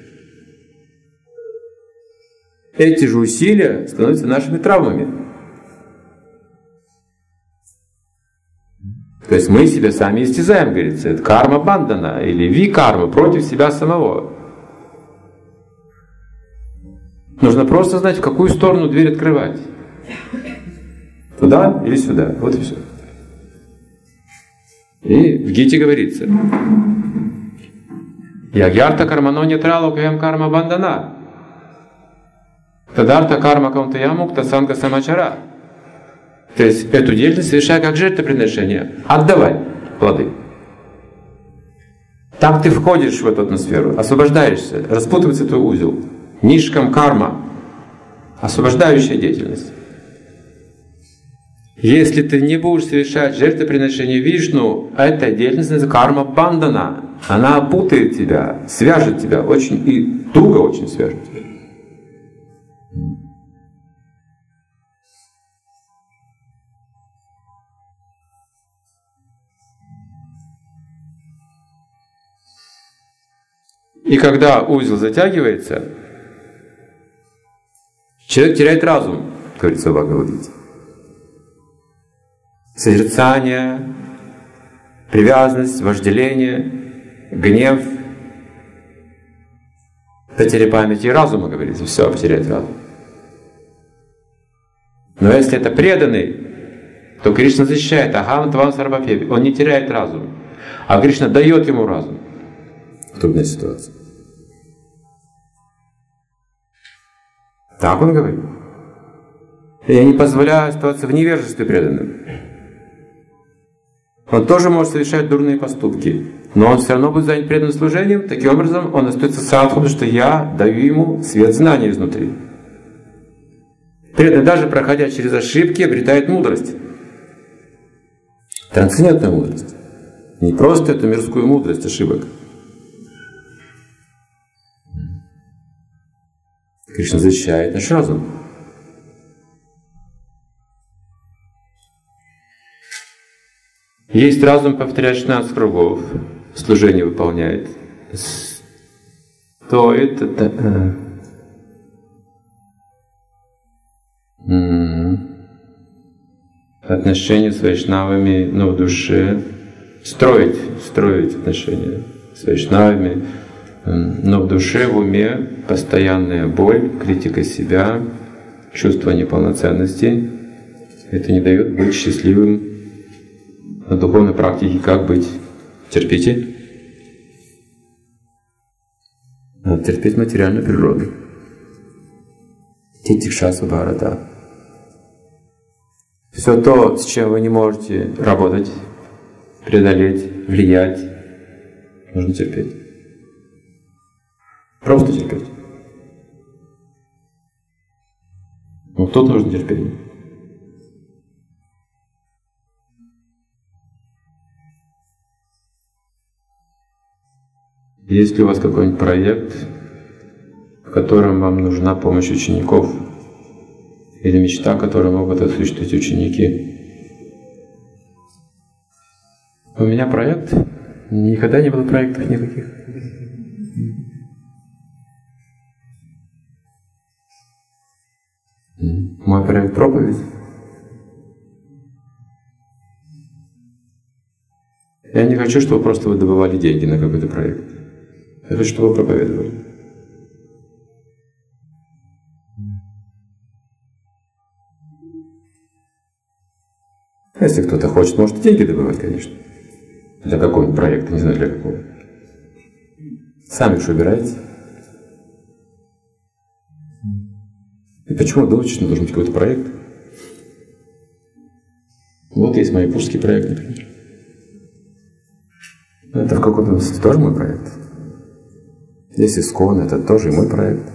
Эти же усилия становятся нашими травмами. То есть мы себя сами истязаем, говорится. Это карма бандана или ви-карма против себя самого. Нужно просто знать, в какую сторону дверь открывать. Туда или сюда. Вот и все. И в Гите говорится: Ягьярта кармано нетрало каям карма бандана. Тадарта карма каунтаямукта санга самачара. То есть эту деятельность совершай как жертвоприношение. Отдавай плоды. Так ты входишь в эту атмосферу, освобождаешься, распутывается твой узел. Нишкам карма. Освобождающая деятельность. Если ты не будешь совершать жертвоприношение Вишну, эта деятельность называется карма бандана. Она опутает тебя, свяжет тебя очень и туго очень свяжет тебя. И когда узел затягивается, человек теряет разум, говорится в Бхагавад-гите. Созерцание, привязанность, вожделение, гнев, потеря памяти и разума, говорится, все, потеряет разум. Но если это преданный, то Кришна защищает Ахам Твам Сарвабхеви. Он не теряет разум, а Кришна дает ему разум в трудной ситуации. Так он говорит. Я не позволяю оставаться в невежестве преданным. Он тоже может совершать дурные поступки, но он все равно будет занят преданным служением. Таким образом, он остается садху, потому что я даю ему свет знания изнутри. Преданный, даже проходя через ошибки, обретает мудрость. Трансцендентную мудрость. Не просто эту мирскую мудрость ошибок. Кришна защищает наш разум. Есть разум, повторяет 16 кругов, служение выполняет. Стоит это... отношения с вайшнавами, но в душе. Строить отношения с вайшнавами, но в душе, в уме постоянная боль, критика себя, чувство неполноценности. Это не дает быть счастливым. На духовной практике как быть? Терпите. Надо терпеть материальную природу. Титикшасва Бхарата. Все то, с чем вы не можете работать, преодолеть, влиять, нужно терпеть. Просто терпеть. Но тут нужно терпение. Есть ли у вас какой-нибудь проект, в котором вам нужна помощь учеников? Или мечта, которой могут осуществить ученики? У меня проект? Никогда не было проектов никаких. Мой проект проповедь. Я не хочу, чтобы просто вы добывали деньги на какой-то проект. Я хочу, чтобы вы проповедовали. Если кто-то хочет, может деньги добывать, конечно. Для какого-нибудь проекта, не знаю для какого. Сами уж выбирайте. И почему вы думаете, что должен быть какой-то проект? Вот есть майпурский проект, например. Это в каком-то смысле тоже мой проект. Есть Искон, это тоже и мой проект.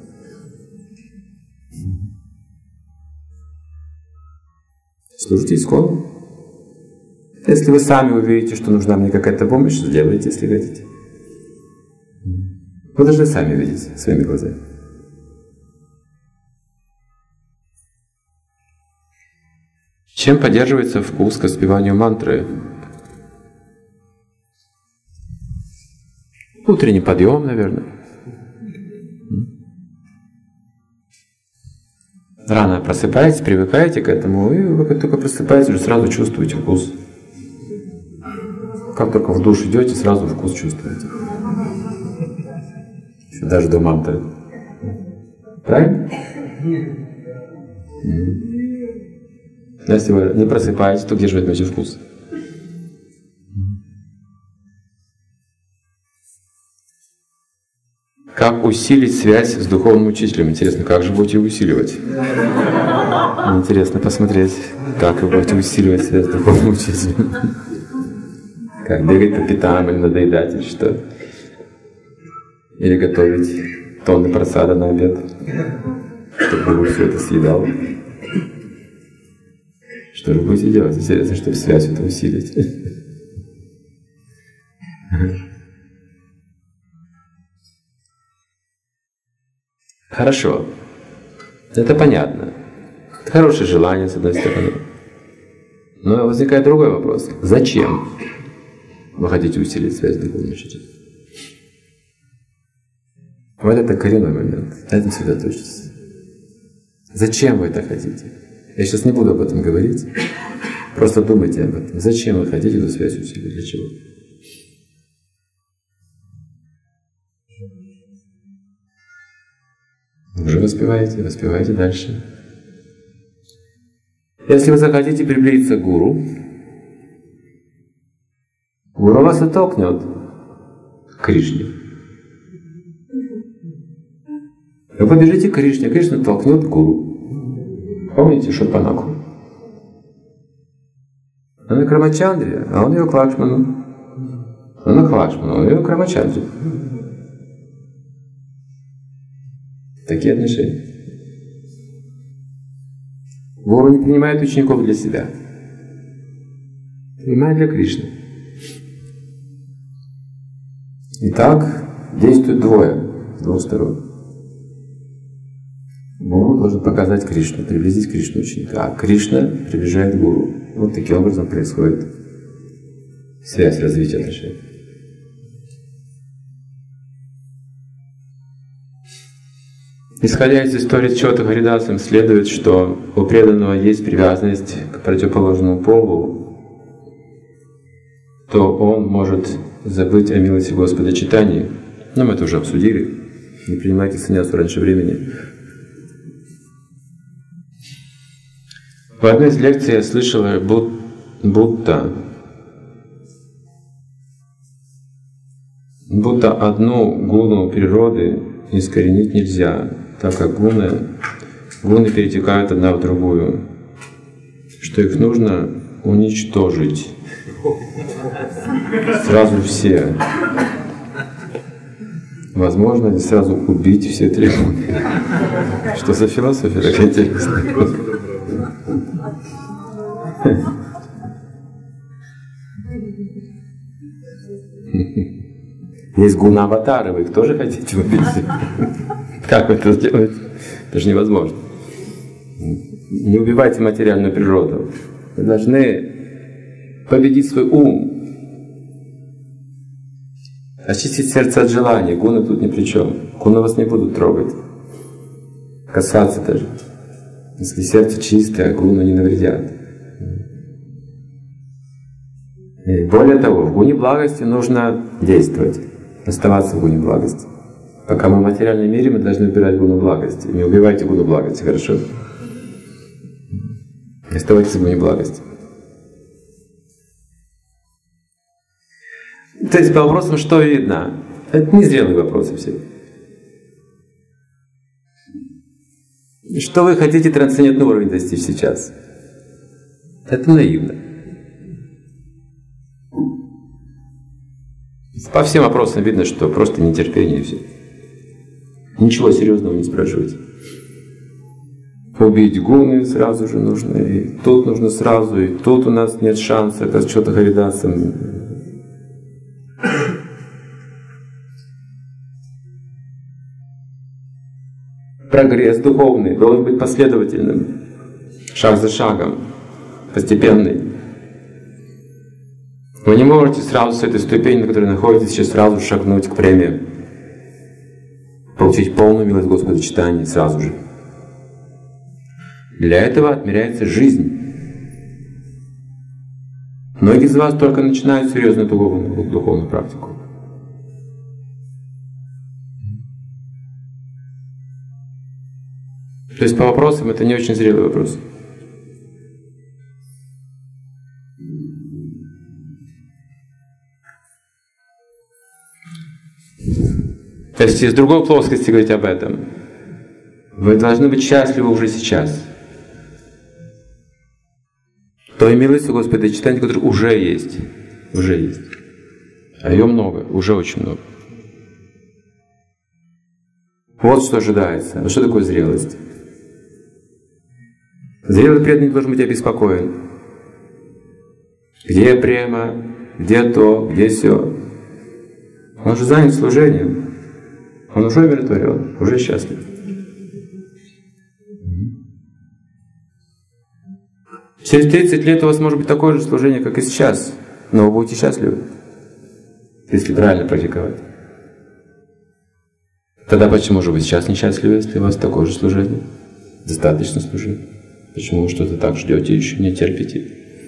Служите Искону. Если вы сами увидите, что нужна мне какая-то помощь, сделайте, если хотите. Вы должны сами видеть своими глазами. Чем поддерживается вкус к воспеванию мантры? Утренний подъем, наверное. Рано просыпаетесь, привыкаете к этому, и вы как только просыпаетесь, уже сразу чувствуете вкус. Как только в душ идете, сразу вкус чувствуете. Даже до мантры. Правильно? Если вы не просыпаетесь, то где же возьмете вкус? Как усилить связь с духовным учителем? Интересно, как же будете усиливать? Интересно посмотреть, как вы будете усиливать связь с духовным учителем. Как бегать по пятам или надоедать, или что? Или готовить тонны просада на обед, чтобы вы все это съедал. Что же будете делать? Интересно, чтобы связь эту усилить. Хорошо. Это понятно. Это хорошее желание, с одной стороны. Но возникает другой вопрос. Зачем вы хотите усилить связь с духовным учителем? Вот это коренной момент. На этом сосредоточьтесь. Зачем вы это хотите? Я сейчас не буду об этом говорить. Просто думайте об этом. Зачем вы хотите эту связь усилить? Для чего? Уже воспеваете дальше. Если вы захотите приблизиться к гуру, гуру вас оттолкнет к Кришне. Вы побежите к Кришне, Кришна толкнет к гуру. Помните Шурпанаку? Она к Рамачандре, а он ее к Лакшману. Она к Лакшману, он ее к Рамачандре. Такие отношения. Гуру не принимает учеников для себя. Принимает для Кришны. Итак, действует двое с двух сторон. Гуру должен показать Кришну, приблизить Кришну ученика, а Кришна приближает гуру. Вот таким образом происходит связь развития отношений. Исходя из истории с Чотта Харидасом, следует, что у преданного есть привязанность к противоположному полу, то он может забыть о милости Господа Чайтаньи. Но мы это уже обсудили. Не принимайте саньясу раньше времени. В одной из лекций я слышала, будто одну гуну природы искоренить нельзя, так как гуны перетекают одна в другую, что их нужно уничтожить сразу все. Возможно, сразу убить все три гуны. Что за философия такая интересная? Есть гуна-аватары, вы их тоже хотите убить? Как вы это сделаете? Это же невозможно. Не убивайте материальную природу. Вы должны победить свой ум. Очистить сердце от желаний. Гуны тут ни при чем. Гуны вас не будут трогать. Касаться даже. Если сердце чистое, гуны не навредят. И более того, в гуне благости нужно действовать, оставаться в гуне благости. Пока мы в материальном мире, мы должны убирать гуну благости. Не убивайте гуну благости, хорошо? Оставайтесь в гуне благости. То есть по вопросам, что видно? Это незрелые вопросы все. Что вы хотите трансцендентный уровень достичь сейчас? Это наивно. По всем вопросам видно, что просто нетерпение и все. Ничего серьезного не спрашивайте. Убить гуны сразу же нужно, и тут нужно сразу, и тут у нас нет шанса, это что-то харидасом. Прогресс духовный должен быть последовательным, шаг за шагом, постепенный. Вы не можете сразу с этой ступени, на которой находитесь, сейчас сразу шагнуть к премии, получить полную милость Господа читания сразу же. Для этого отмеряется жизнь. Многие из вас только начинают серьезную духовную практику. То есть по вопросам это не очень зрелый вопрос. То есть из другой плоскости говорить об этом. Вы должны быть счастливы уже сейчас. Той милостью Господа читания, которая уже есть. Уже есть. А ее много, уже очень много. Вот что ожидается. А что такое зрелость? Зрелый преданный должен быть обеспокоен. Где према, где то, где сё. Он уже занят служением. Он уже умиротворен, уже счастлив. Через 30 лет у вас может быть такое же служение, как и сейчас, но вы будете счастливы, если правильно практиковать. Тогда почему же вы сейчас несчастливы, если у вас такое же служение? Достаточно служения. Почему вы что-то так ждете, еще не терпите?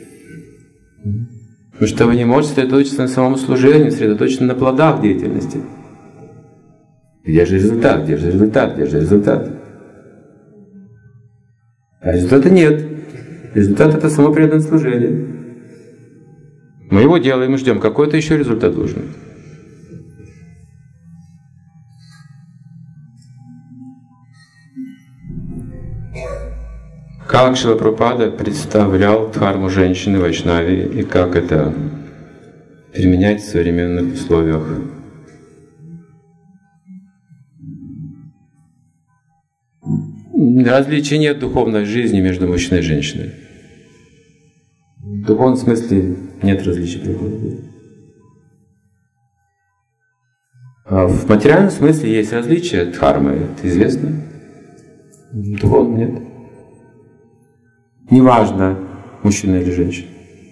Потому что вы не можете сосредоточиться на самом служении, сосредоточиться на плодах деятельности. Где же результат? Где же результат? Где же результат? А результата нет. Результат — это само преданное служение. Мы его делаем и ждем. Какой-то еще результат должен быть. Как Шрила Прабхупада представлял дхарму женщины в Вайшнаве и как это применять в современных условиях? Различий нет в духовной жизни между мужчиной и женщиной. В духовном смысле нет различий. А в материальном смысле есть различия дхармы, это известно. В духовном нет. Неважно, мужчина или женщина.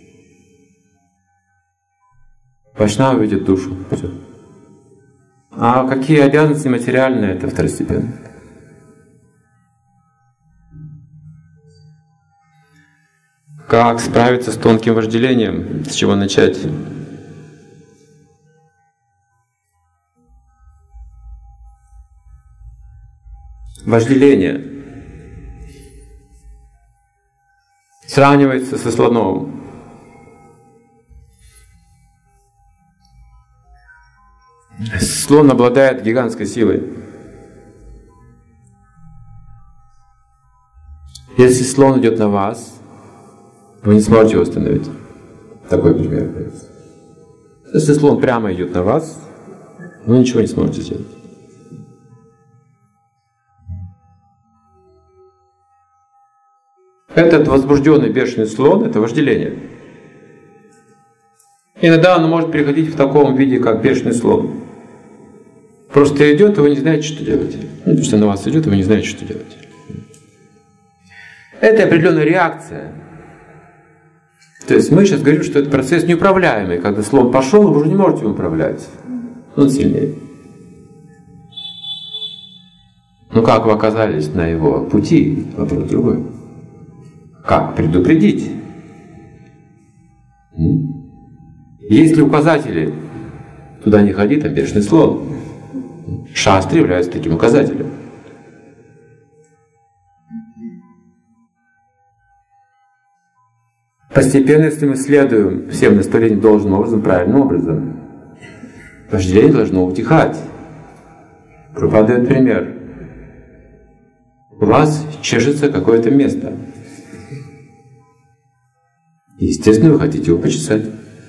Вайшнава видит душу. Все. А какие обязанности материальные, это второстепенно. Как справиться с тонким вожделением? С чего начать? Вожделение сравнивается со слоном. Слон обладает гигантской силой. Если слон идет на вас, вы не сможете его остановить. Такой пример. Если слон прямо идет на вас, вы ничего не сможете сделать. Этот возбужденный бешеный слон — это вожделение. Иногда он может переходить в таком виде, как бешеный слон. Просто идет, и вы не знаете, что делать. Потому что на вас идет, и вы не знаете, что делать. Это определенная реакция. То есть мы сейчас говорим, что это процесс неуправляемый. Когда слон пошел, вы уже не можете им управлять. Он сильнее. Ну как вы оказались на его пути? Вопрос другой. Как предупредить? Есть ли указатели? Туда не ходи, там бешеный слон. Шастры являются таким указателем. Постепенно, если мы следуем всем наставлениям должным образом, правильным образом, вожделение должно утихать. Прабхупада дает пример. У вас чешется какое-то место. Естественно, вы хотите его почесать.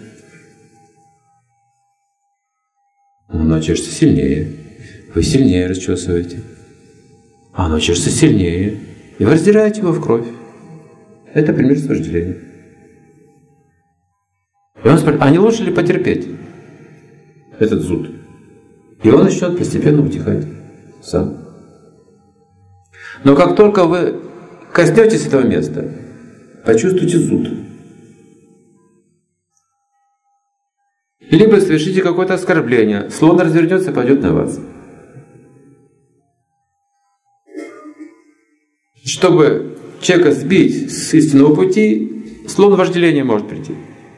Оно чешется сильнее. Вы сильнее расчесываете. Оно чешется сильнее. И вы раздираете его в кровь. Это пример с вожделением. И он спрашивает, а не лучше ли потерпеть этот зуд? И он начнет постепенно утихать сам. Но как только вы коснетесь этого места, почувствуйте зуд. Либо совершите какое-то оскорбление, слон развернется и пойдет на вас. Чтобы человека сбить с истинного пути, слон вожделения может прийти.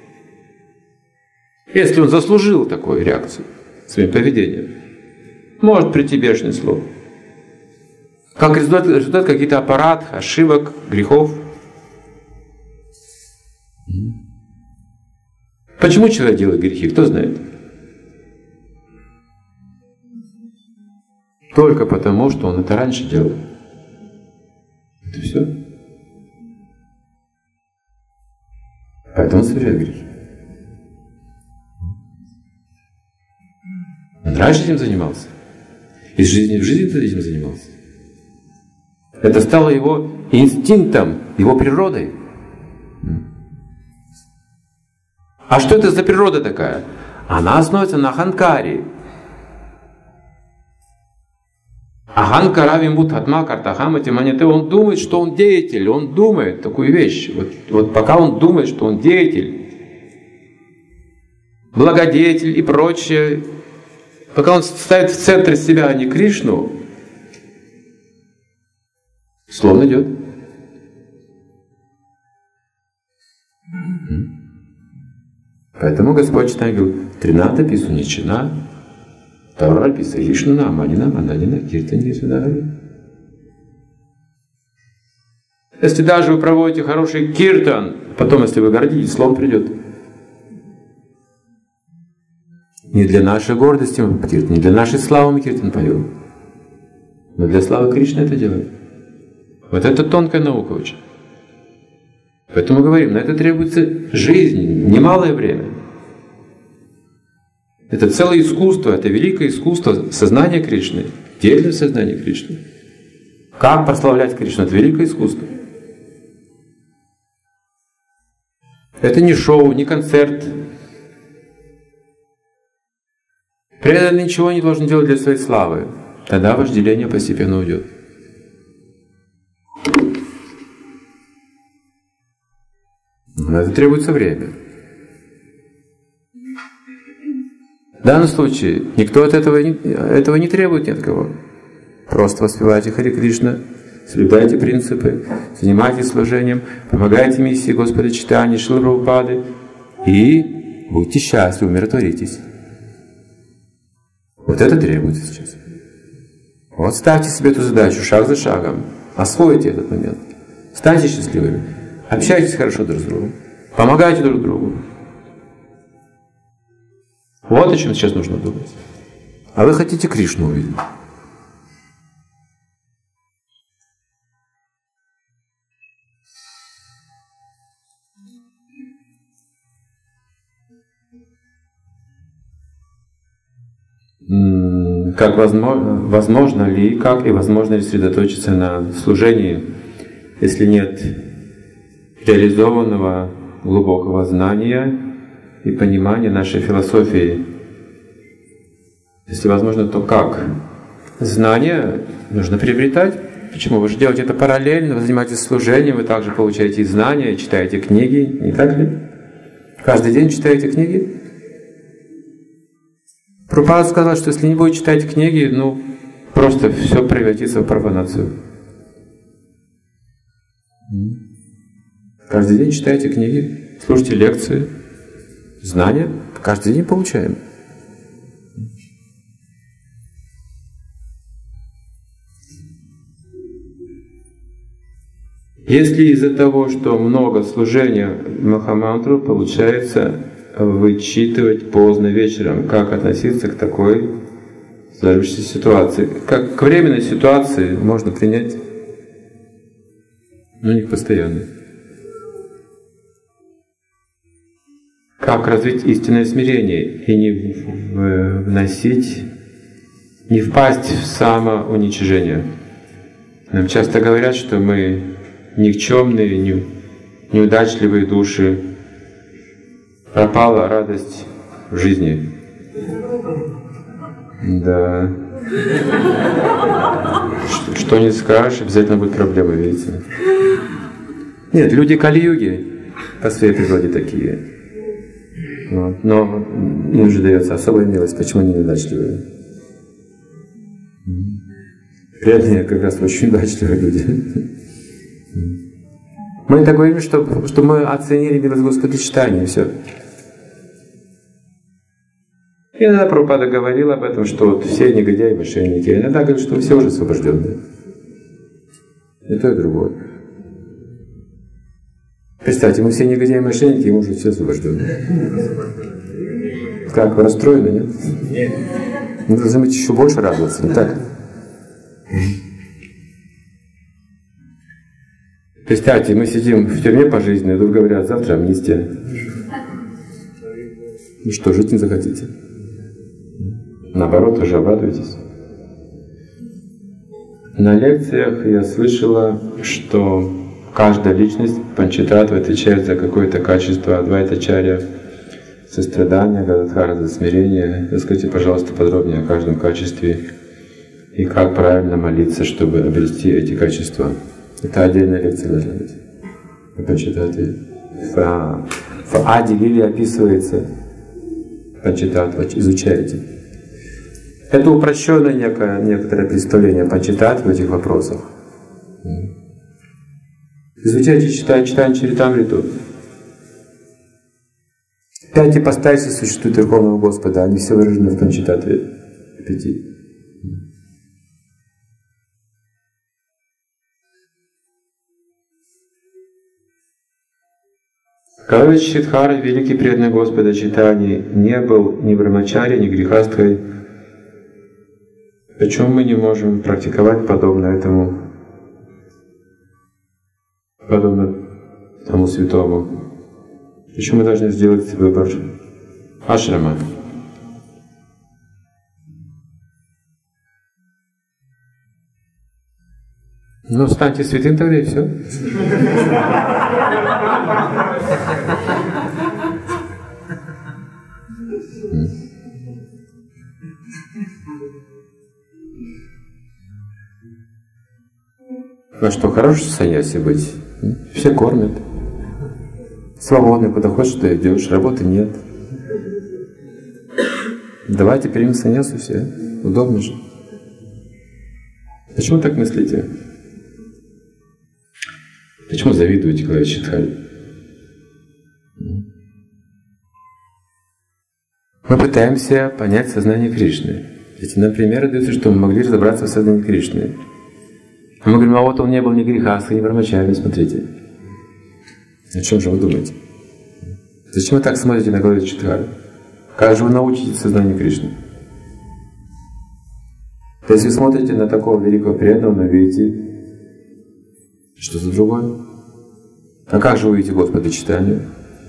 Если он заслужил такую реакцию своим поведением, может прийти бешеный слон. Как результат каких-то аппаратов, ошибок, грехов. Почему человек делает грехи? Кто знает? Только потому, что он это раньше делал. Это все. Поэтому он совершает грехи. Он раньше этим занимался. Из жизни в жизнь этим занимался. Это стало его инстинктом, его природой. А что это за природа такая? Она основывается на аханкаре. Аханкара вимбудхатма картахамати маньяте. Он думает, что он деятель, он думает такую вещь. Вот пока он думает, что он деятель, благодетель и прочее, пока он ставит в центр себя, а не Кришну, слон идет. Поэтому Господь читает, говорит, Тринада пису ничина, Тара писа Вишнуна, Манина, Мананина, Киртани, Судари. Если даже вы проводите хороший киртан, потом, если вы гордитесь, слон придет. Не для нашей гордости мы киртан, не для нашей славы мы киртан поем, но для славы Кришны это делаем. Вот это тонкая наука очень. Поэтому говорим, на это требуется жизнь, немалое время. Это целое искусство, это великое искусство сознания Кришны, деятельное сознание Кришны. Как прославлять Кришну? Это великое искусство. Это не шоу, не концерт. Преданный ничего не должен делать для своей славы. Тогда вожделение постепенно уйдет. На это требуется время. В данном случае никто от этого не требует ни от кого. Просто воспевайте Харе Кришна, соблюдайте принципы, занимайтесь служением, помогайте миссии Господа Чайтаньи, Шрилы Прабхупады и будьте счастливы, умиротворитесь. Вот это требуется сейчас. Вот ставьте себе эту задачу шаг за шагом, освойте этот момент, станьте счастливыми. Общайтесь хорошо друг с другом. Помогайте друг другу. Вот о чем сейчас нужно думать. А вы хотите Кришну увидеть. Как возможно ли сосредоточиться на служении, если нет реализованного глубокого знания и понимания нашей философии? Если возможно, то как? Знания нужно приобретать. Почему? Вы же делаете это параллельно, вы занимаетесь служением, вы также получаете знания, читаете книги, не так ли? Каждый день читаете книги? Прабхупада сказал, что если не будете читать книги, просто все превратится в профанацию. Каждый день читайте книги, слушайте лекции, знания каждый день получаем. Если из-за того, что много служения Махамантру, получается вычитывать поздно вечером, как относиться к такой сложившейся ситуации? Как к временной ситуации можно принять, но не к постоянной. Как развить истинное смирение и не впасть в самоуничижение. Нам часто говорят, что мы никчемные, неудачливые души, пропала радость в жизни. Да. Что не скажешь, обязательно будут проблемы, видите. Нет, люди Кали-юги по своей природе такие. Вот. Но им же дается особая милость, почему они неудачливые. Преданные как раз очень удачливые люди. Мы так говорим, что мы оценили милость Господа читания, и все. Иногда Прабхупада говорил об этом, что вот все негодяи, мошенники. Иногда говорит, что все уже освобожденные. И то, и другое. Представьте, мы все негодяи, мошенники, и мы уже все освобожденные. Как, вы расстроены, нет? Нет. Мы должны быть еще больше радоваться, не так? Представьте, мы сидим в тюрьме пожизненно, и вдруг говорят, завтра амнистия. Ну что, жить не захотите? Наоборот, уже обрадуетесь. На лекциях я слышала, что каждая личность Панчататтвы отвечает за какое-то качество Адвайтачарья, сострадание, Гададхара за смирение. Расскажите, пожалуйста, подробнее о каждом качестве и как правильно молиться, чтобы обрести эти качества. Это отдельная лекция должна быть. Вы Панчататтве. В Ади Лили описывается Панчататтва, изучаете. Это упрощенное некоторое представление о Панчататтве в этих вопросах. Изучайте, читаем Чаритамриту. 5 ипостасей существует Верховного Господа, они все выражены в Панчататтве 5. Кавичидхара, великий преданный Господа Чайтаньи, не был ни брамачари, ни грехасткой. Почему мы не можем практиковать подобно тому святому? Почему мы должны сделать выбор ашрама? Ну, станьте святым тогда и все. Ну что, хорош саньяси быть? Все кормят. Свободно, куда хочешь, туда идешь, работы нет. Давайте примем саньясу все. Удобно же. Почему так мыслите? Почему завидуете Кавичидхаре? Мы пытаемся понять сознание Кришны. Эти нам примеры даются, что мы могли разобраться в сознании Кришны. А мы говорим, а вот он не был ни грехастхой, ни брамачари, смотрите. О чем же вы думаете? Зачем вы так смотрите на Кавичидхару? Как же вы научитесь сознанию Кришны? То есть вы смотрите на такого великого преданного, но видите что-то другое. А как же вы видите Господа читанию?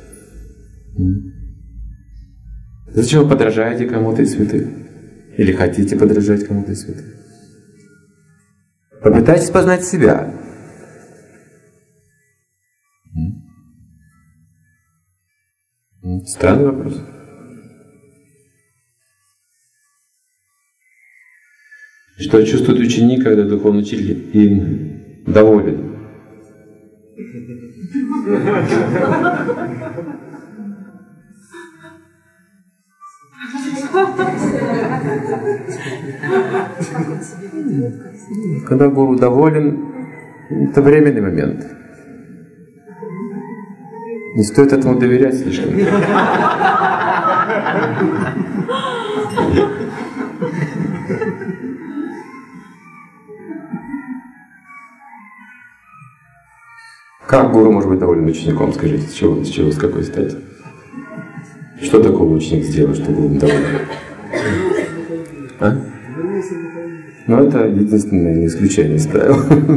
Зачем вы подражаете кому-то из святых? Или хотите подражать кому-то из святых? Попытайтесь познать себя. Странный вопрос. Что чувствует ученик, когда духовный учитель им доволен? Когда гуру доволен, это временный момент. Не стоит этому доверять слишком. Как гуру может быть доволен учеником, скажите, с чего, с какой стати? Что такого ученик сделал, что гуру доволен? А? Ну, это единственное исключение из правил.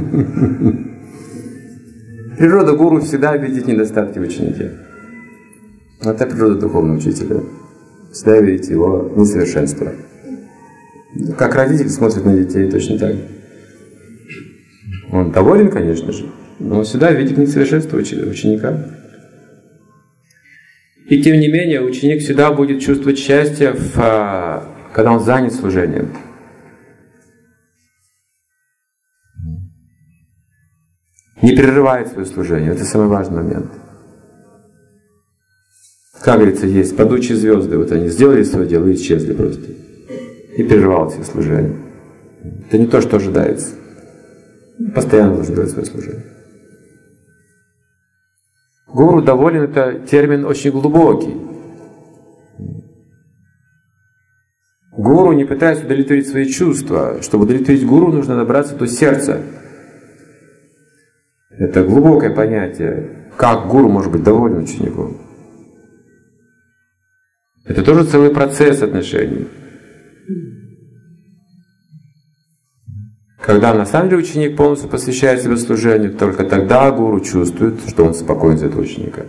Природа гуру всегда видит недостатки в ученике. Это природа духовного учителя. Всегда видит его несовершенство. Как родитель смотрит на детей, точно так. Он доволен, конечно же, но всегда видит несовершенство ученика. И тем не менее, ученик всегда будет чувствовать счастье, когда он занят служением. Не прерывает свое служение. Это самый важный момент. Как говорится, есть падучие звезды. Вот они сделали свое дело и исчезли просто. И прервал все служения. Это не то, что ожидается. Постоянно должен делать свое служение. Гуру доволен — это термин очень глубокий. Гуру не пытается удовлетворить свои чувства. Чтобы удовлетворить гуру, нужно добраться до сердца. Это глубокое понятие. Как гуру может быть доволен учеником? Это тоже целый процесс отношений. Когда на самом деле ученик полностью посвящает себя служению, только тогда гуру чувствует, что он спокоен за этого ученика.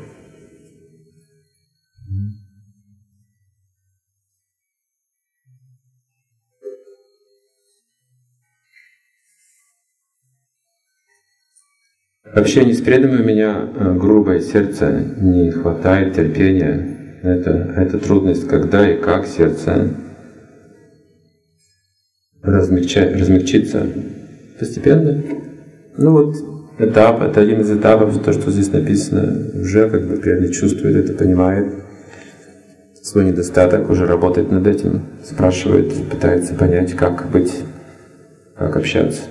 В общении с преданными у меня грубое сердце, не хватает терпения. Это трудность, когда и как сердце размягчиться постепенно. Ну вот этап, это один из этапов, то, что здесь написано, уже как бы преданный чувствует это, понимает свой недостаток, уже работает над этим, спрашивает, пытается понять, как быть, как общаться.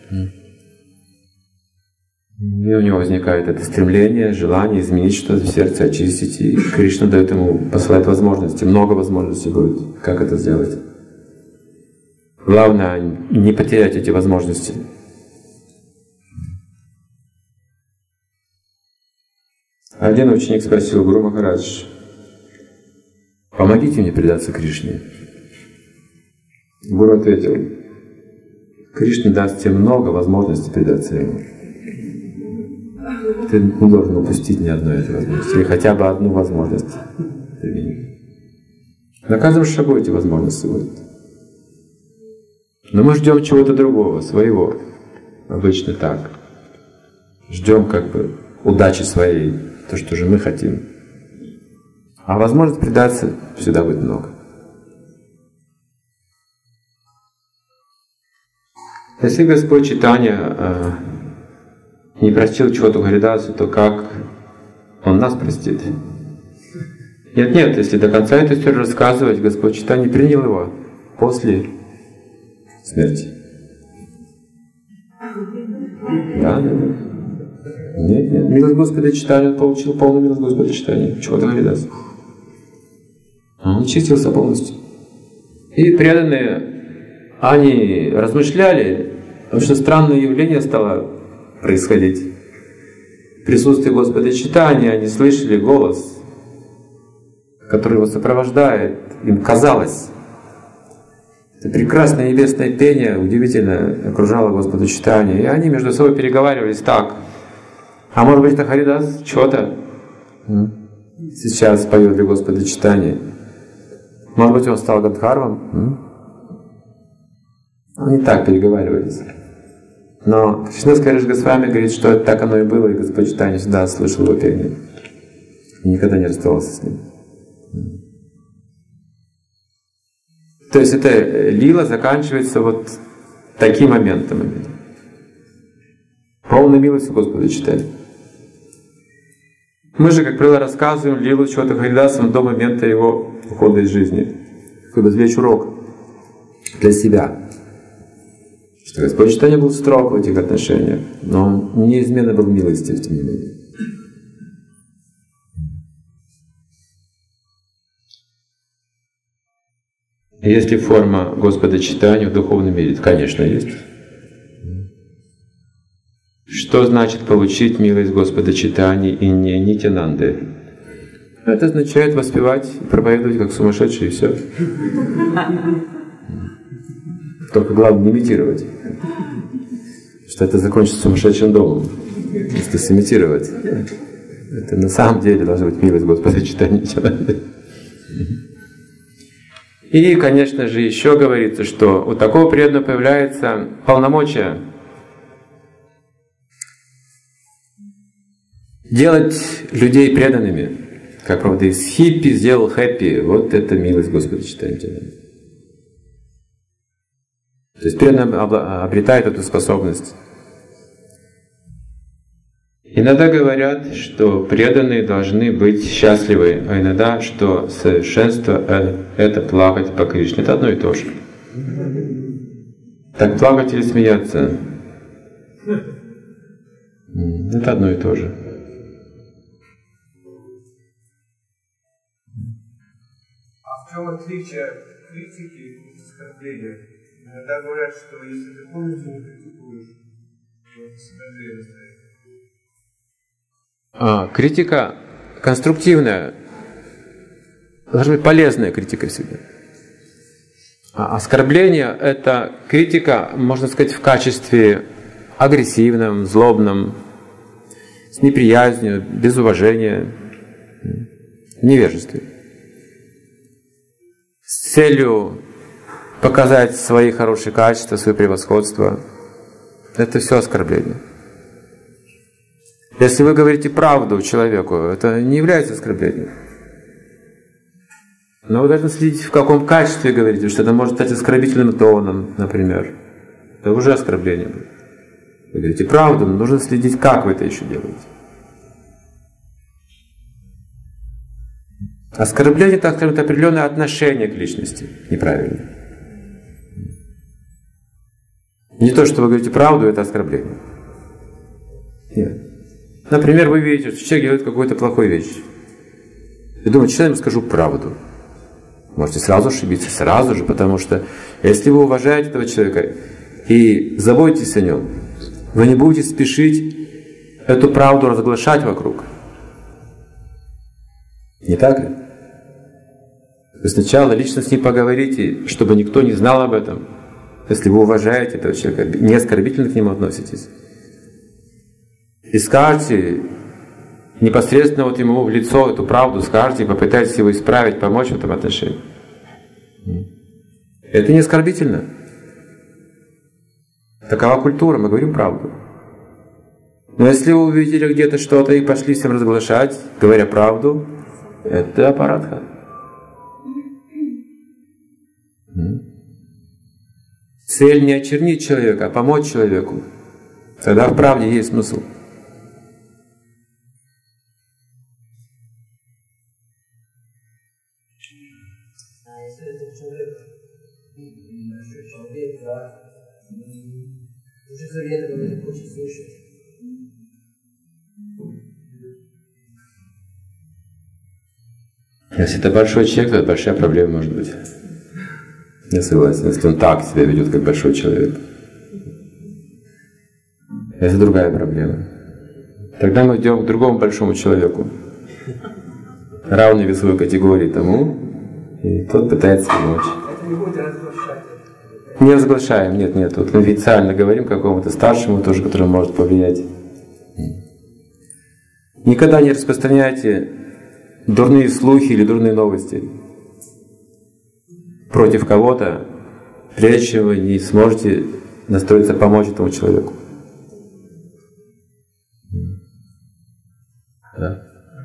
И у него возникает это стремление, желание изменить что-то в сердце, очистить. И Кришна дает ему, посылает возможности, много возможностей будет, как это сделать. Главное не потерять эти возможности. Один ученик спросил: Гуру Махарадж, помогите мне предаться Кришне. Гуру ответил: Кришна даст тебе много возможностей предаться ему. Ты не должен упустить ни одной этой возможности, или хотя бы одну возможность. На каждом шагу эти возможности будут. Но мы ждем чего-то другого, своего. Обычно так. Ждем как бы удачи своей, то, что же мы хотим. А возможность предаться всегда будет много. Если Господь Чайтанья не простил чего-то Харидасу, то как Он нас простит? Нет, если до конца эту историю рассказывать, Господь Чайтанья принял его после смерти. Да. Нет, милость Господа Чайтанья, он получил полную милость Господа Чайтанья, чего-то Харидасу. Он очистился полностью. И преданные, они размышляли, потому что странное явление стало происходить. В присутствии Господа Чайтаньи они слышали голос, который его сопровождает. Им казалось, это прекрасное небесное пение удивительно окружало Господа Чайтаньи. И они между собой переговаривались так: а может быть, это Харидас что-то сейчас поет для Господа Чайтаньи? Может быть, он стал Гандхарвом? Они так переговаривались. Но Кришнадас Госвами говорит, что так оно и было, и Господь Чайтанья всегда слышал его пение. И никогда не расставался с ним. То есть эта лила заканчивается вот таким моментом. Полной милостью Господа Чайтаньи. Мы же, как правило, рассказываем лилу чего-то Харидасу до момента его ухода из жизни, чтобы извлечь урок для себя. Господь читания был строг в этих отношениях, но он неизменно был милостив, тем не менее. Есть ли форма Господа читания в духовном мире? Конечно, есть. Что значит получить милость Господа читания и не Нитянанды? Это означает воспевать и проповедовать как сумасшедший, и все. Только главное не имитировать. Что это закончится сумасшедшим домом. Если сымитировать. Это на самом деле должна быть милость Господа читания Нитянанды. И, конечно же, еще говорится, что у такого преданного появляется полномочия делать людей преданными. Как, правда, из хиппи сделал хэппи. Вот это милость Господа читания. То есть преданный обретает эту способность. Иногда говорят, что преданные должны быть счастливы, а иногда, что совершенство — это плакать по Кришне. Это одно и то же. Так плакать или смеяться — это одно и то же. А в чем отличие критики и оскорбления? Иногда говорят, что если ты полностью не критикуешь, то оскорбление стоит. Критика конструктивная, должна быть полезная критика всегда. А оскорбление — это критика, можно сказать, в качестве агрессивном, злобном, с неприязнью, без уважения, в невежестве. С целью показать свои хорошие качества, свое превосходство. Это все оскорбление. Если вы говорите правду человеку, это не является оскорблением. Но вы должны следить, в каком качестве говорите, что это может стать оскорбительным тоном, например. Это уже оскорбление будет. Вы говорите правду, но нужно следить, как вы это еще делаете. Оскорбление, так скажем, это определенное отношение к личности неправильное. Не то, что вы говорите правду, это оскорбление. Нет. Например, вы видите, что человек делает какую-то плохую вещь. И думаете, сейчас я ему скажу правду. Можете сразу ошибиться, сразу же, потому что если вы уважаете этого человека и заботитесь о нем, вы не будете спешить эту правду разглашать вокруг. Не так ли? Вы сначала лично с ним поговорите, чтобы никто не знал об этом. Если вы уважаете этого человека, не оскорбительно к нему относитесь. И скажете непосредственно вот ему в лицо эту правду, скажете и попытаетесь его исправить, помочь в этом отношении. Это не оскорбительно. Такова культура, мы говорим правду. Но если вы увидели где-то что-то и пошли всем разглашать, говоря правду, это аппаратха. Цель не очернить человека, а помочь человеку. Тогда в правде есть смысл. Если этот человек большой человек, да, уже совета говорит, хочет слушать. Если это большой человек, то это большая проблема может быть. Я согласен, если он так себя ведет, как большой человек. Это другая проблема. Тогда мы идем к другому большому человеку, равной весовой категории тому, и тот пытается помочь. Это не будет разглашать. Не разглашаем, нет. Вот мы официально говорим какому-то старшему тоже, который может повлиять. Никогда не распространяйте дурные слухи или дурные новости против кого-то, прежде чем вы не сможете настроиться помочь этому человеку. Да.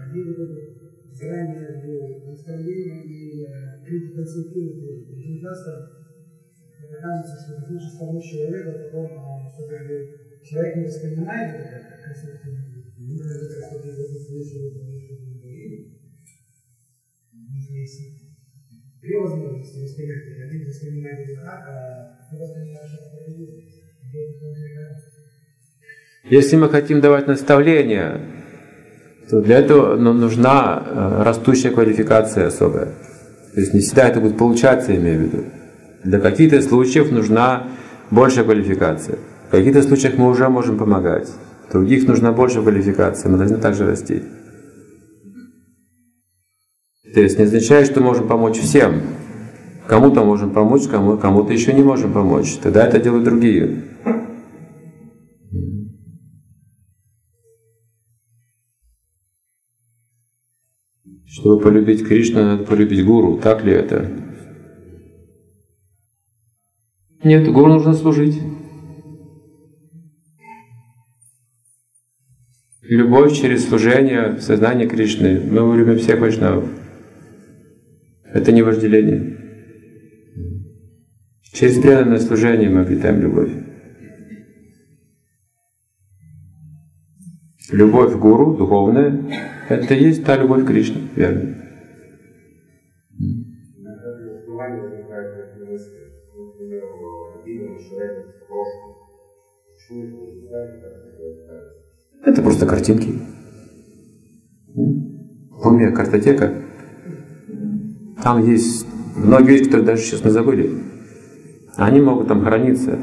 Очень часто кажется, что ты слышишь помощь человека, потом человек не воспринимает это как конструктивно. Две возможности восприятия. Один воспринимает это так, а второй воспринимает это справедливо. Если мы хотим давать наставления, то для этого нужна растущая квалификация особая. То есть не всегда это будет получаться, имею в виду. Для каких-то случаев нужна большая квалификация. В каких-то случаях мы уже можем помогать. В других нужна большая квалификация. Мы должны также расти. То есть не означает, что можем помочь всем. Кому-то можем помочь, кому-то еще не можем помочь. Тогда это делают другие. Чтобы полюбить Кришну, надо полюбить гуру. Так ли это? Нет, гуру нужно служить. Любовь через служение в сознании Кришны. Мы любим всех вайшнавов. Это не вожделение. Через преданное служение мы обретаем любовь. Любовь к гуру, духовная, это и есть та любовь к Кришне, верно? Это просто картинки. В уме картотека. Там есть многие вещи, которые даже сейчас мы забыли. Они могут там храниться.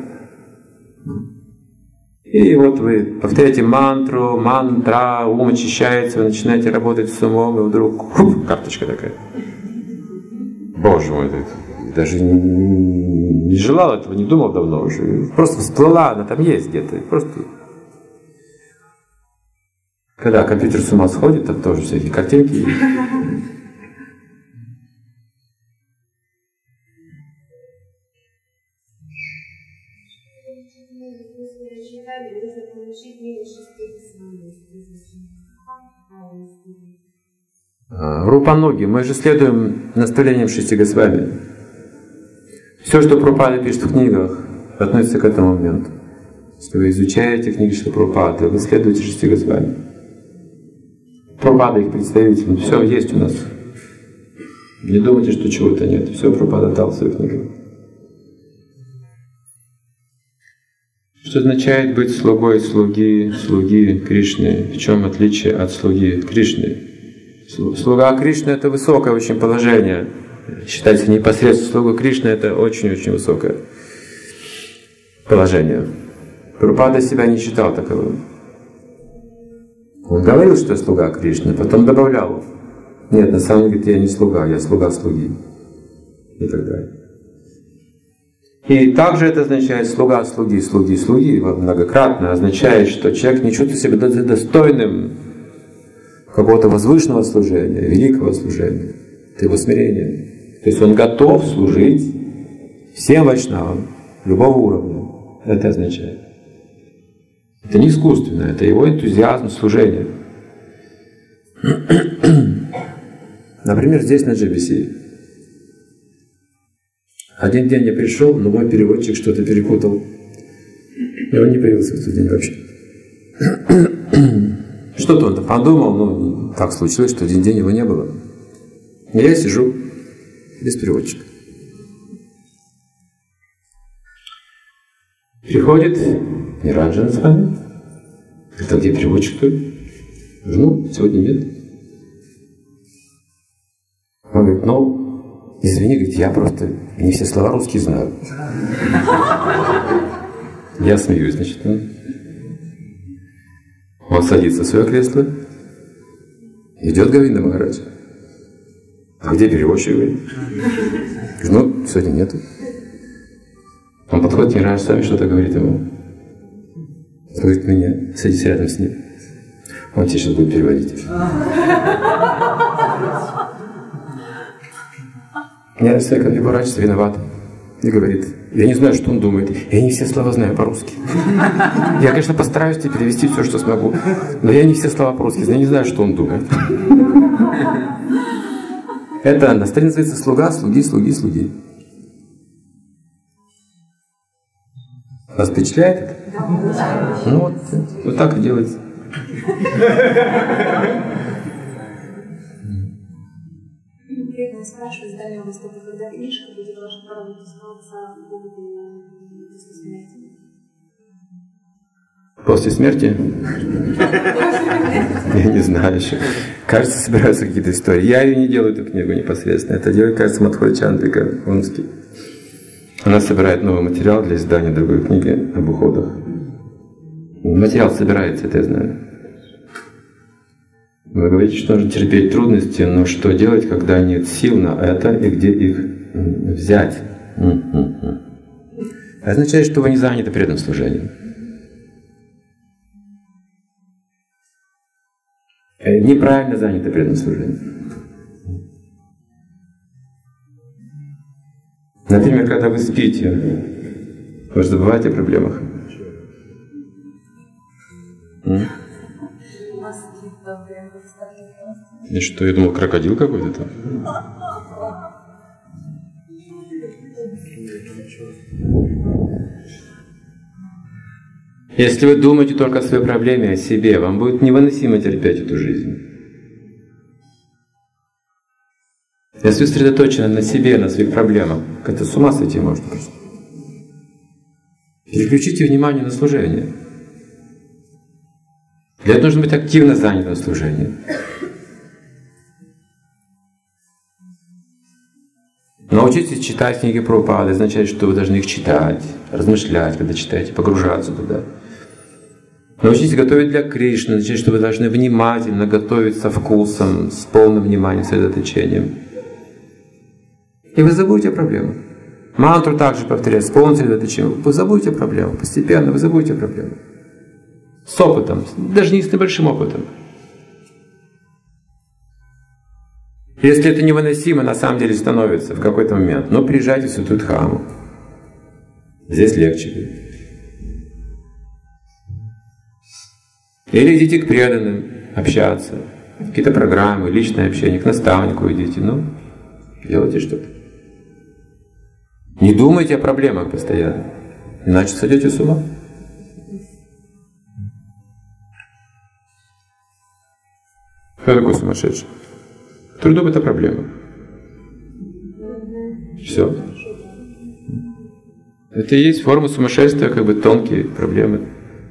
И вот вы повторяете мантра, ум очищается, вы начинаете работать с умом, и вдруг карточка такая. Боже мой, даже не желал этого, не думал давно уже. Просто всплыла, она там есть где-то. Просто. Когда компьютер с ума сходит, там тоже всякие картинки. Рупануги, мы же следуем наставлениям Шисти Госвами. Все, что Прабхупада пишет в книгах, относится к этому моменту. Если вы изучаете книги Шрила Прабхупады, вы следуете Шисти Госвами. Прабхупада их представитель, все есть у нас. Не думайте, что чего-то нет. Все Прабхупада дал в своих книгах. Что означает быть слугой слуги Кришны? В чем отличие от слуги Кришны? Слуга Кришны — это высокое очень положение. Считается непосредственно слугой Кришны — это очень-очень высокое положение. Прабхупада себя не считал таковым. Он говорил, что я слуга Кришны, потом добавлял: нет, на самом деле я не слуга, я слуга слуги. И так далее. И также это означает слуга слуги многократно означает, что человек не чувствует себя достойным какого-то возвышенного служения, великого служения. Это его смирение. То есть он готов служить всем вайшнавам любого уровня. Это означает. Это не искусственно, это его энтузиазм служения. Например, здесь на GBC. Один день я пришел, но мой переводчик что-то перепутал. И он не появился в тот день вообще. Что-то он подумал, но так случилось, что один день его не было. И я сижу без переводчика. Приходит Ниранджана с вами. Говорит: а где переводчик-то? Ну, сегодня нет. Он говорит: ну, извини, говорит, я просто не все слова русские знаю. Я смеюсь, значит. Он садится в свое кресло. Идет Говинда Махарадж. А где переводчик? Говорит: ну, сегодня нету. Он подходит к Ниранджане, сами что-то говорит ему. Говорит: меня, садись рядом с ним. Он тебе сейчас будет переводить. Ниранджана поворачивается, виноват. И говорит: я не знаю, что он думает. Я не все слова знаю по-русски. Я, конечно, постараюсь тебе перевести все, что смогу. Но я не все слова по-русски знаю. Я не знаю, что он думает. Это на столе называется слуга, слуги. Вас впечатляет это? Да. Ну вот так и делается. Преданные спрашивают, Дальнего Востока, когда книжка будет ваша правда называться «Богу после смерти»? После смерти? Я не знаю еще. Кажется, собираются какие-то истории. Я ее не делаю, эту книгу непосредственно. Это делает, кажется, Мадхой Чандрика Омский. Она собирает новый материал для издания другой книги об уходах. Материал собирается, это я знаю. Вы говорите, что нужно терпеть трудности, но что делать, когда нет сил на это и где их взять? Это означает, что вы не заняты преданным служением. Неправильно заняты преданным служением. Например, когда вы спите, вы же забываете о проблемах. И что, я думал, крокодил какой-то там? Если вы думаете только о своей проблеме, о себе, вам будет невыносимо терпеть эту жизнь. Если вы сосредоточены на себе, на своих проблемах, это с ума сойти можно просто. Переключите внимание на служение. Для этого нужно быть активно занятым в служении. Научитесь читать книги Прабхупады, означает, что вы должны их читать, размышлять, когда читаете, погружаться туда. Научитесь готовить для Кришны, означает, что вы должны внимательно готовить со вкусом, с полным вниманием, сосредоточением. И вы забудете о проблемах. Мантру также повторять с полным сосредоточением. Вы забудете о проблемах. Постепенно вы забудете о проблемах. С опытом, даже не с небольшим опытом. Если это невыносимо, на самом деле становится в какой-то момент, но приезжайте в Святую Дхаму. Здесь легче будет. Или идите к преданным общаться, какие-то программы, личное общение, к наставнику идите, делайте что-то. Не думайте о проблемах постоянно, иначе сойдете с ума. Кто такой сумасшедший? Который думает о проблемах. Все. Это и есть форма сумасшествия, тонкие проблемы.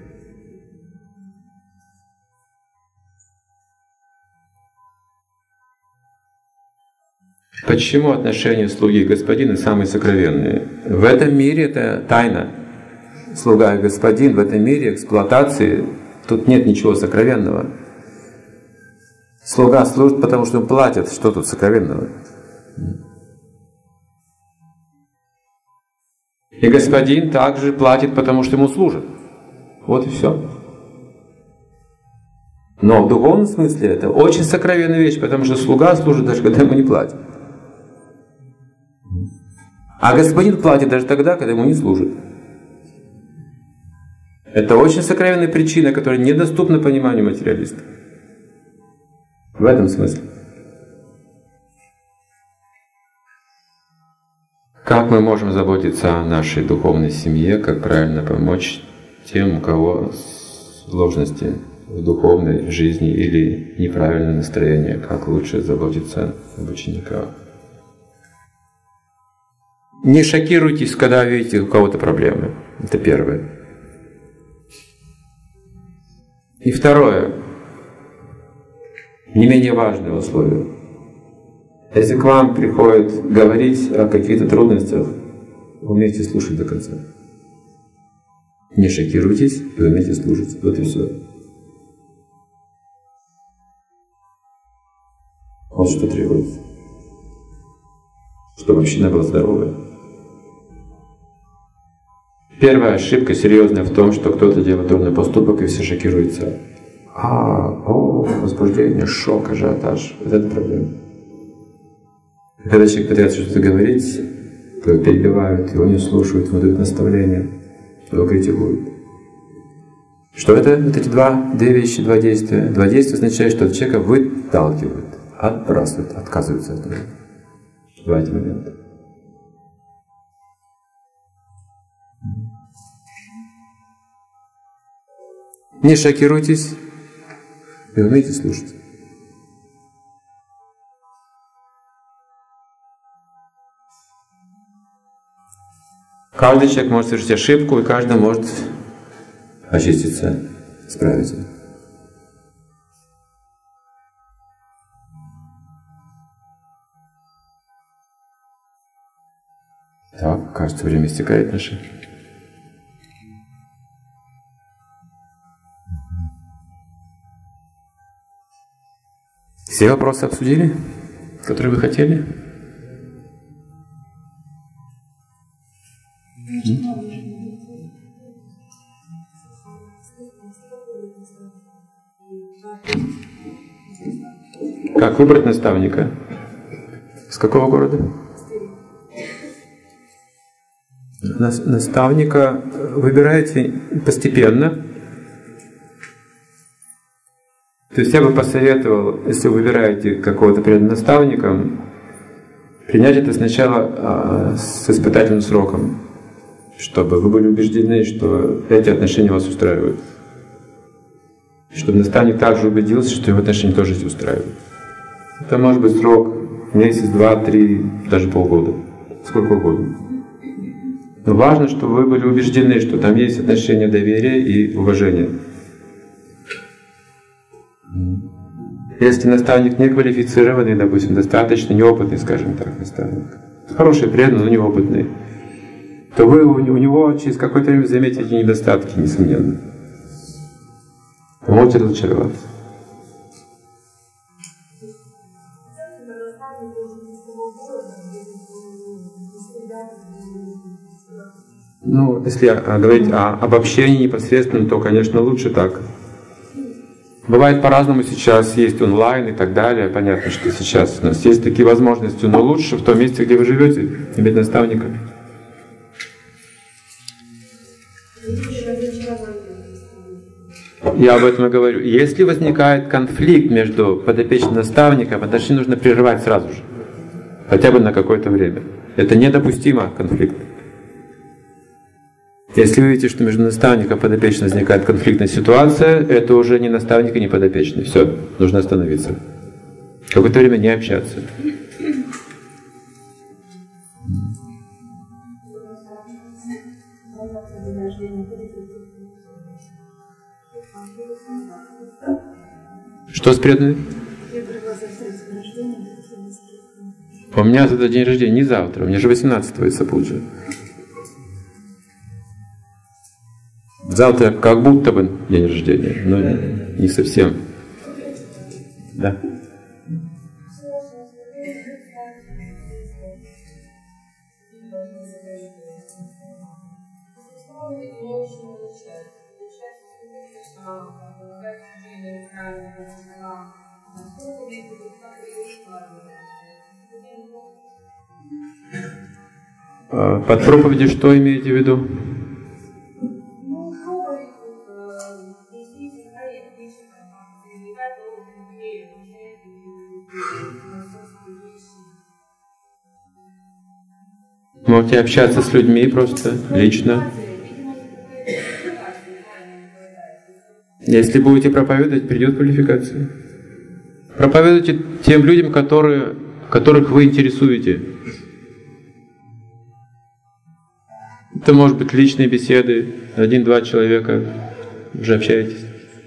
Почему отношения слуги и господина самые сокровенные? В этом мире это тайна. Слуга и господин, в этом мире эксплуатации, тут нет ничего сокровенного. Слуга служит, потому что ему платят. Что тут сокровенного? И господин также платит, потому что ему служат. Вот и все. Но в духовном смысле это очень сокровенная вещь, потому что слуга служит даже когда ему не платят. А господин платит даже тогда, когда ему не служат. Это очень сокровенная причина, которая недоступна пониманию материалистов. В этом смысле. Как мы можем заботиться о нашей духовной семье, как правильно помочь тем, у кого сложности в духовной жизни или неправильное настроение, как лучше заботиться об учениках. Не шокируйтесь, когда видите у кого-то проблемы. Это первое. И второе, не менее важное условие. Если к вам приходит говорить о каких-то трудностях, умейте слушать до конца. Не шокируйтесь, и умейте слушать. Вот и все. Вот что требуется. Чтобы община была здоровая. Первая ошибка серьезная в том, что кто-то делает дурной поступок, и все шокируются. Возбуждение, шок, ажиотаж. Вот это проблема. Когда человек пытается что-то говорить, то его перебивают, его не слушают, ему дают наставления, его критикуют. Что это? Вот эти две вещи, два действия. Два действия означает, что человека выталкивают, отбрасывают, отказываются от него. Два эти момента. Не шокируйтесь и умейте слушать. Каждый человек может совершить ошибку, и каждый может очиститься, справиться. Так, кажется, время истекает наше. Все вопросы обсудили, которые вы хотели? Как выбрать наставника? С какого города? Наставника выбираете постепенно. То есть я бы посоветовал, если вы выбираете какого-то перед наставником, принять это сначала с испытательным сроком, чтобы вы были убеждены, что эти отношения вас устраивают. Чтобы наставник также убедился, что его отношения тоже устраивают. Это может быть срок месяц, два, три, даже полгода. Сколько угодно. Но важно, чтобы вы были убеждены, что там есть отношения доверия и уважения. Если наставник не квалифицированный, допустим, достаточно неопытный, скажем так, наставник, хороший, преданный, но неопытный, то вы у него через какое-то время заметите недостатки, несомненно. Вы можете разочароваться. Ну, если говорить об общении непосредственно, то, конечно, лучше так. Бывает по-разному сейчас, есть онлайн и так далее. Понятно, что сейчас у нас есть такие возможности, но лучше в том месте, где вы живете, иметь наставника. Я об этом и говорю. Если возникает конфликт между подопечным наставником, отношения нужно прерывать сразу же, хотя бы на какое-то время. Это недопустимо, конфликт. Если вы видите, что между наставником и подопечным возникает конфликтная ситуация, это уже не наставник и не подопечный. Все, нужно остановиться. Какое-то время не общаться. Что с преданными? У меня завтра день рождения, не завтра, у меня же 18-го из Сапуджи. Завтра как будто бы день рождения, но не совсем. Да. Под проповедью что имеете в виду? Можете общаться с людьми просто, лично. Если будете проповедовать, придет квалификация. Проповедуйте тем людям, которых вы интересуете. Это может быть личные беседы, 1-2 человека, уже общаетесь.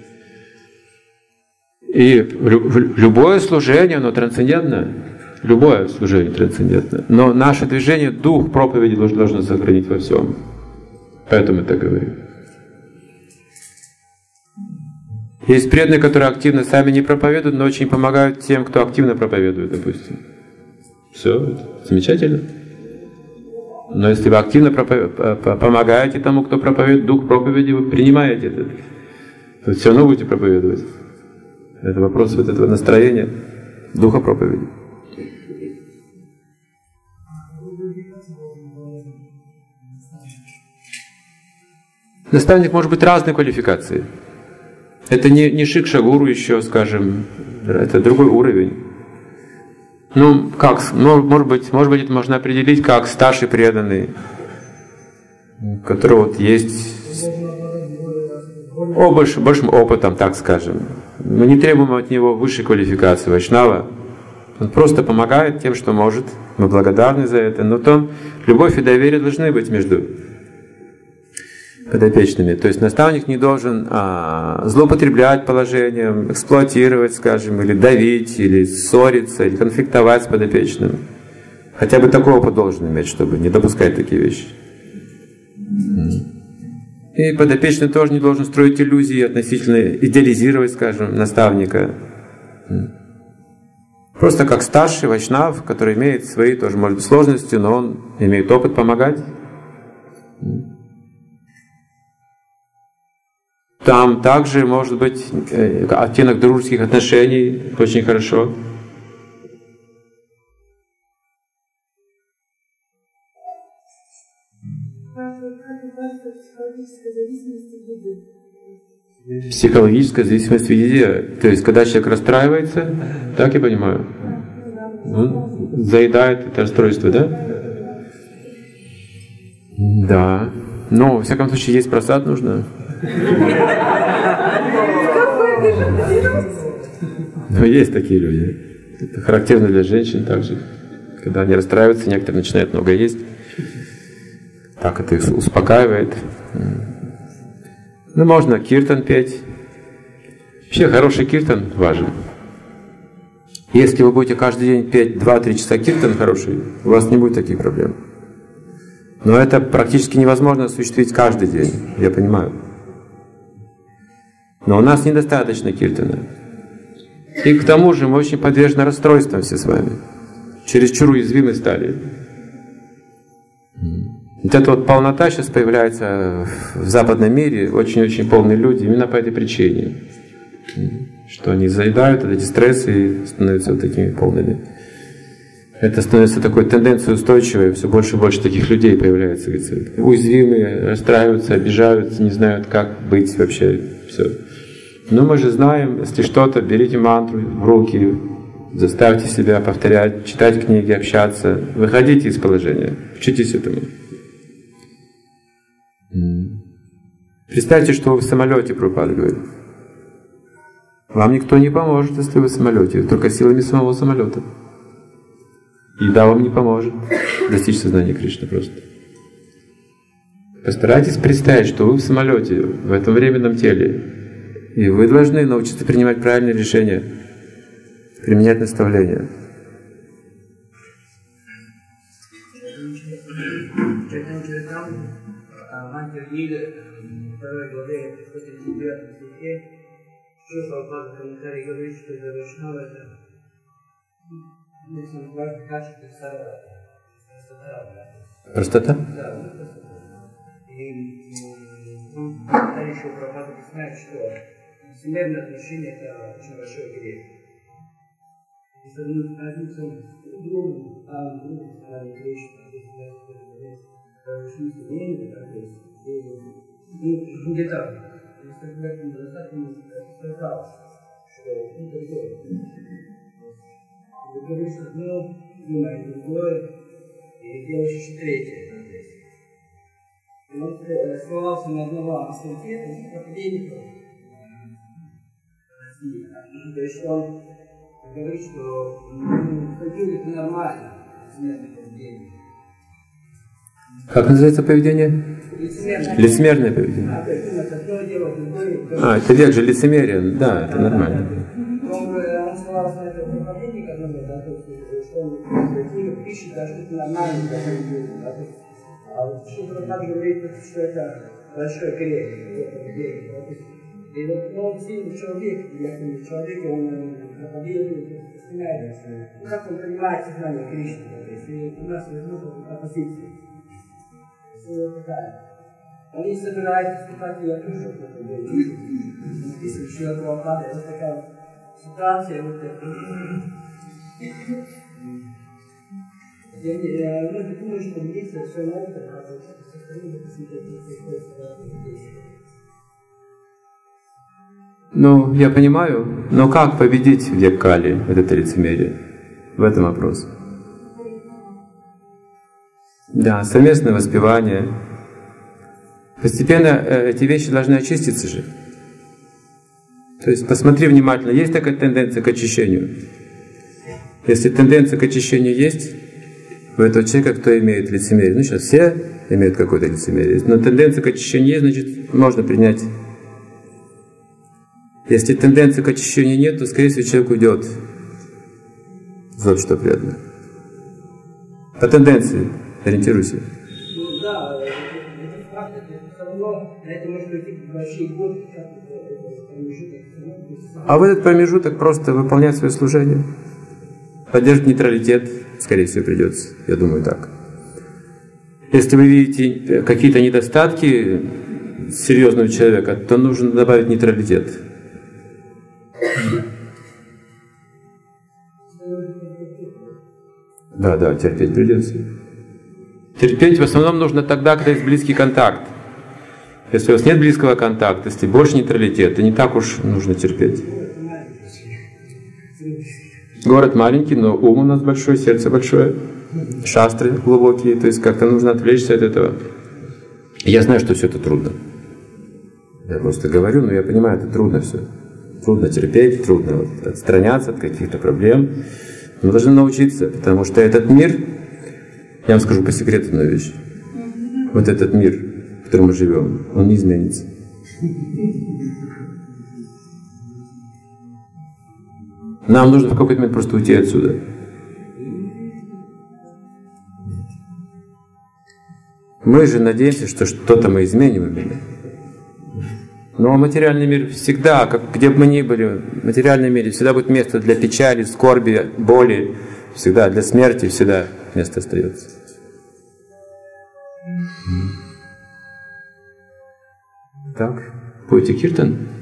И любое служение, оно трансцендентно. Любое служение трансцендентно. Но наше движение, дух проповеди должно сохранить во всем. Поэтому я так говорю. Есть преданные, которые активно сами не проповедуют, но очень помогают тем, кто активно проповедует, допустим. Все, это замечательно. Но если вы активно помогаете тому, кто проповедует, дух проповеди, вы принимаете это. Вы все равно будете проповедовать. Это вопрос вот этого настроения, духа проповеди. Наставник может быть разной квалификации. Это не шикша-гуру еще, скажем, это другой уровень. Ну, как, может быть, это можно определить как старший преданный, у которого вот есть большим опытом, так скажем. Мы не требуем от него высшей квалификации вайшнава. Он просто помогает тем, что может. Мы благодарны за это. Но там любовь и доверие должны быть между подопечными. То есть наставник не должен злоупотреблять положением, эксплуатировать, скажем, или давить, или ссориться, или конфликтовать с подопечным. Хотя бы такой опыт должен иметь, чтобы не допускать такие вещи. И подопечный тоже не должен строить иллюзии относительно, идеализировать, скажем, наставника. Просто как старший вайшнав, который имеет свои тоже, может быть, сложности, но он имеет опыт помогать. Там также может быть оттенок дружеских отношений, очень хорошо. Психологическая зависимость в еде. То есть, когда человек расстраивается, так я понимаю, он заедает это расстройство, да? Да. Но, во всяком случае, есть просад нужно. Но есть такие люди. Это характерно для женщин также. Когда они расстраиваются, некоторые начинают много есть. Так это их успокаивает. Ну, можно киртан петь. Вообще, хороший киртан важен. Если вы будете каждый день петь 2-3 часа киртан хороший, у вас не будет таких проблем. Но это практически невозможно осуществить каждый день, я понимаю. Но у нас недостаточно киртана. И к тому же мы очень подвержены расстройствам все с вами. Чересчур уязвимы стали. Вот эта вот полнота сейчас появляется в западном мире, очень-очень полные люди, именно по этой причине. Что они заедают эти стрессы и становятся вот такими полными. Это становится такой тенденцией устойчивой, все больше и больше таких людей появляется. Уязвимые, расстраиваются, обижаются, не знают, как быть вообще. Все. Но мы же знаем, если что-то, берите мантру в руки, заставьте себя повторять, читать книги, общаться, выходите из положения, учитесь этому. Представьте, что вы в самолете, Прабхупада говорит. Вам никто не поможет, если вы в самолете, только силами самого самолета. Еда вам не поможет достичь сознания Кришны просто. Постарайтесь представить, что вы в самолете, в этом временном теле, и вы должны научиться принимать правильные решения, применять наставления. Простота? Да. И еще Прабхупада объясняет, что всемирное отношение — это очень большой грех. Если мы относимся к другу, а другу стали Кришна, и где-то, если в этом достаточно сказал, что это другое. Ты говоришь одно, думаешь другое, и делаешь третье. И он ссылался на одного авторитета, проповедника России. То есть он говорит, что это нормально, лицемерное поведение. Как называется поведение? Лицемерное. Лицемерное поведение. Это век же лицемерия, да, это нормально. Он ссылался на этого проповедника, что он пишет, что это нормально, а вот что Прабхупада говорит, что это большой грех. И вот он сильный человек, он проповедует, воспринимает, как он принимает сознание Кришны. Если у нас возникла оппозиция, все такая. Они собираются вступать в душу, написано, что Прабхупада, это такая ситуация, вот я думаю, что медиция в своем опыте, Ну, я понимаю, но как победить в век Кали это лицемерие? В этом вопрос. Да, совместное воспевание. Постепенно эти вещи должны очиститься же. То есть посмотри внимательно, есть такая тенденция к очищению? Если тенденция к очищению есть, у этого человека, кто имеет лицемерие. Ну, сейчас все имеют какое-то лицемерие. Но тенденция к очищению есть, значит, можно принять. Если тенденции к очищению нет, то, скорее всего, человек уйдет в общество преданных. По тенденции ориентируйся. Ну да, это факт, это все равно на это может уйти большие годы, как это промежуток. А в этот промежуток просто выполнять свое служение. Поддерживать нейтралитет, скорее всего, придется. Я думаю, так. Если вы видите какие-то недостатки серьезного человека, то нужно добавить нейтралитет. Да, терпеть придется. Терпеть в основном нужно тогда, когда есть близкий контакт. Если у вас нет близкого контакта, если больше нейтралитета, не так уж нужно терпеть. Город маленький, но ум у нас большой, сердце большое, шастры глубокие, то есть как-то нужно отвлечься от этого. Я знаю, что все это трудно. Я просто говорю, но я понимаю, это трудно все. Трудно терпеть, трудно отстраняться от каких-то проблем. Мы должны научиться, потому что этот мир, я вам скажу по секрету одну вещь. Вот этот мир, в котором мы живем, он не изменится. Нам нужно в какой-то момент просто уйти отсюда. Мы же надеемся, что что-то мы изменим в мире. Но материальный мир всегда, где бы мы ни были, в материальном мире всегда будет место для печали, скорби, боли, всегда для смерти, всегда место остается. Так, пойте киртан.